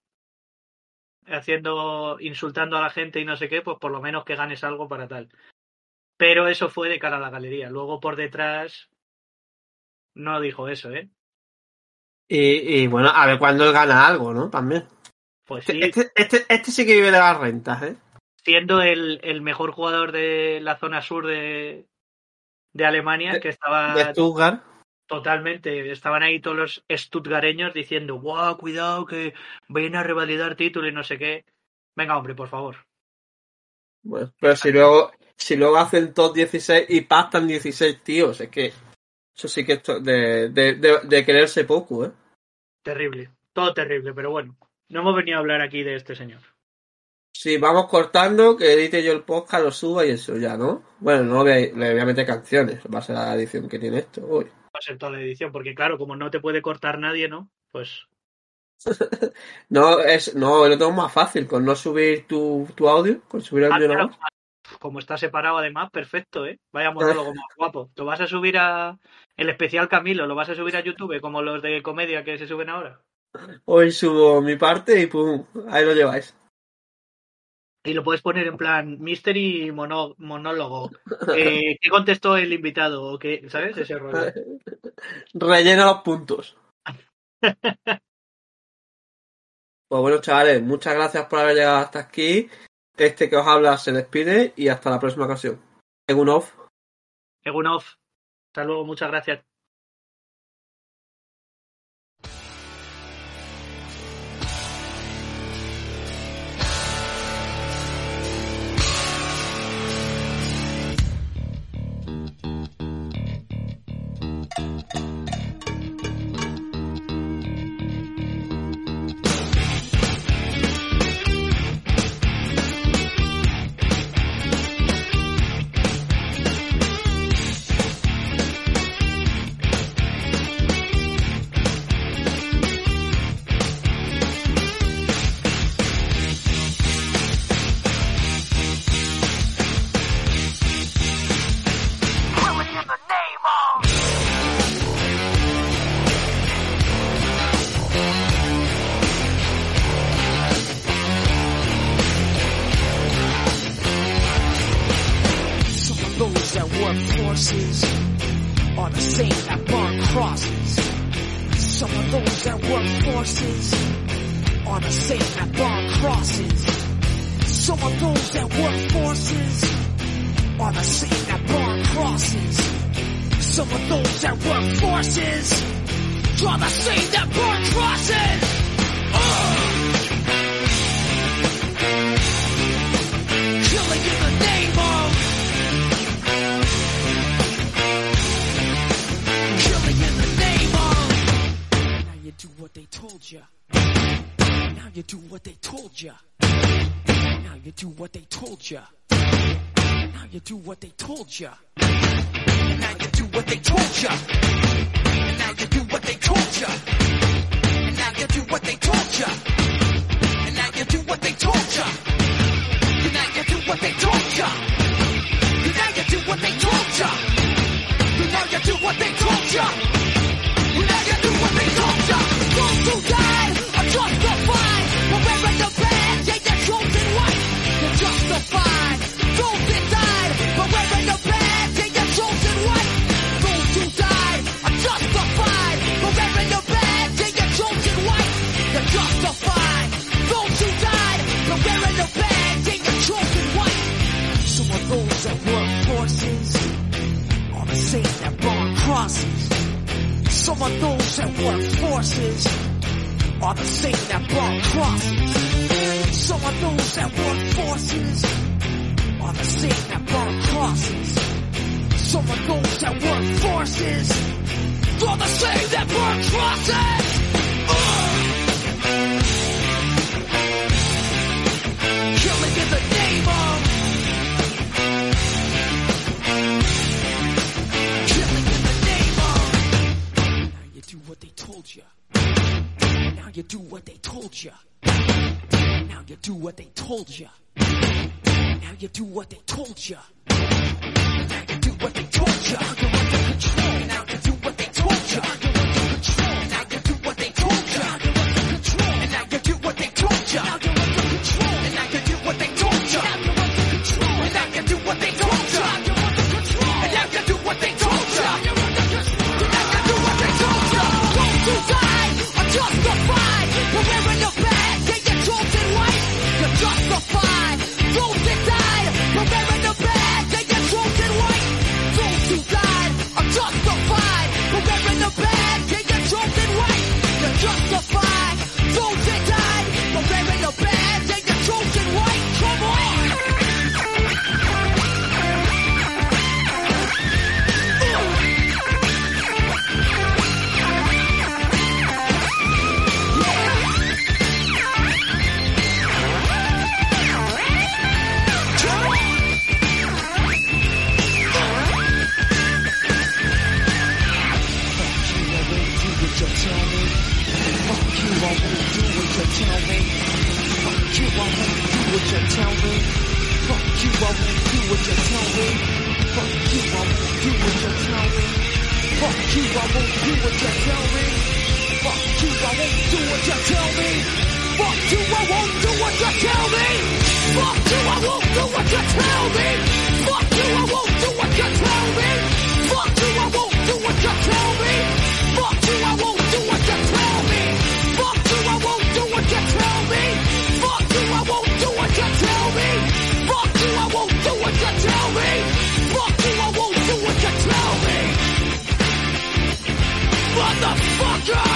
insultando a la gente y no sé qué, pues por lo menos que ganes algo para tal. Pero eso fue de cara a la galería. Luego por detrás no dijo eso, ¿eh? Y bueno, a ver cuándo él gana algo, ¿no? También. Pues sí, Este sí que vive de las rentas, ¿eh? siendo el mejor jugador de la zona sur de Alemania, que De estaba Stuttgart. totalmente, estaban ahí todos los stuttgareños diciendo, ¡guau, cuidado, que vayan a revalidar título y no sé qué! Venga, hombre, por favor. Bueno, pero si luego hacen top 16 y pactan 16 tíos, es que eso sí que es de quererse poco, ¿eh? Terrible, todo terrible, pero bueno, no hemos venido a hablar aquí de este señor. Sí, vamos cortando, que edite yo el podcast, lo suba y eso ya, ¿no? Bueno, no le voy a meter canciones, va a ser la edición que tiene esto hoy. va a ser toda la edición, porque claro, como no te puede cortar nadie, ¿no? Pues... No, lo tengo más fácil, con no subir tu audio, con subir el mío nada más. Como está separado además, perfecto, ¿eh? Vaya monólogo más guapo. ¿Lo vas a subir a... El especial Camilo, ¿lo vas a subir a YouTube como los de comedia que se suben ahora? Hoy subo mi parte y pum, ahí lo lleváis. Y lo puedes poner en plan Mystery monólogo. ¿Qué contestó el invitado? ¿O qué? ¿Sabes? Ese rollo. Rellena los puntos. Pues bueno, chavales, muchas gracias por haber llegado hasta aquí. Este que os habla se despide y hasta la próxima ocasión. Egunov. Hasta luego, muchas gracias. what you tell me. Fuck you, I won't do what you tell me. Fuck you, I won't do what you tell me. Fuck you, I won't do what you tell me. Fuck you, I won't do what you tell me. Fuck you, I won't do what you tell me. Fuck you, I won't do what you tell me. Fuck you, I won't do what you tell me. Fuck you, I won't do what you tell me. Fuck you, I won't do what you tell me. Fuck you, I won't do what you tell me. Fuck you, I won't do what you tell me. Fuck you, I won't do what you tell me. Fuck you, I won't do what you tell me. Fuck you, I won't do what you tell me. Fuck you, I won't do what you tell me. Motherfucker!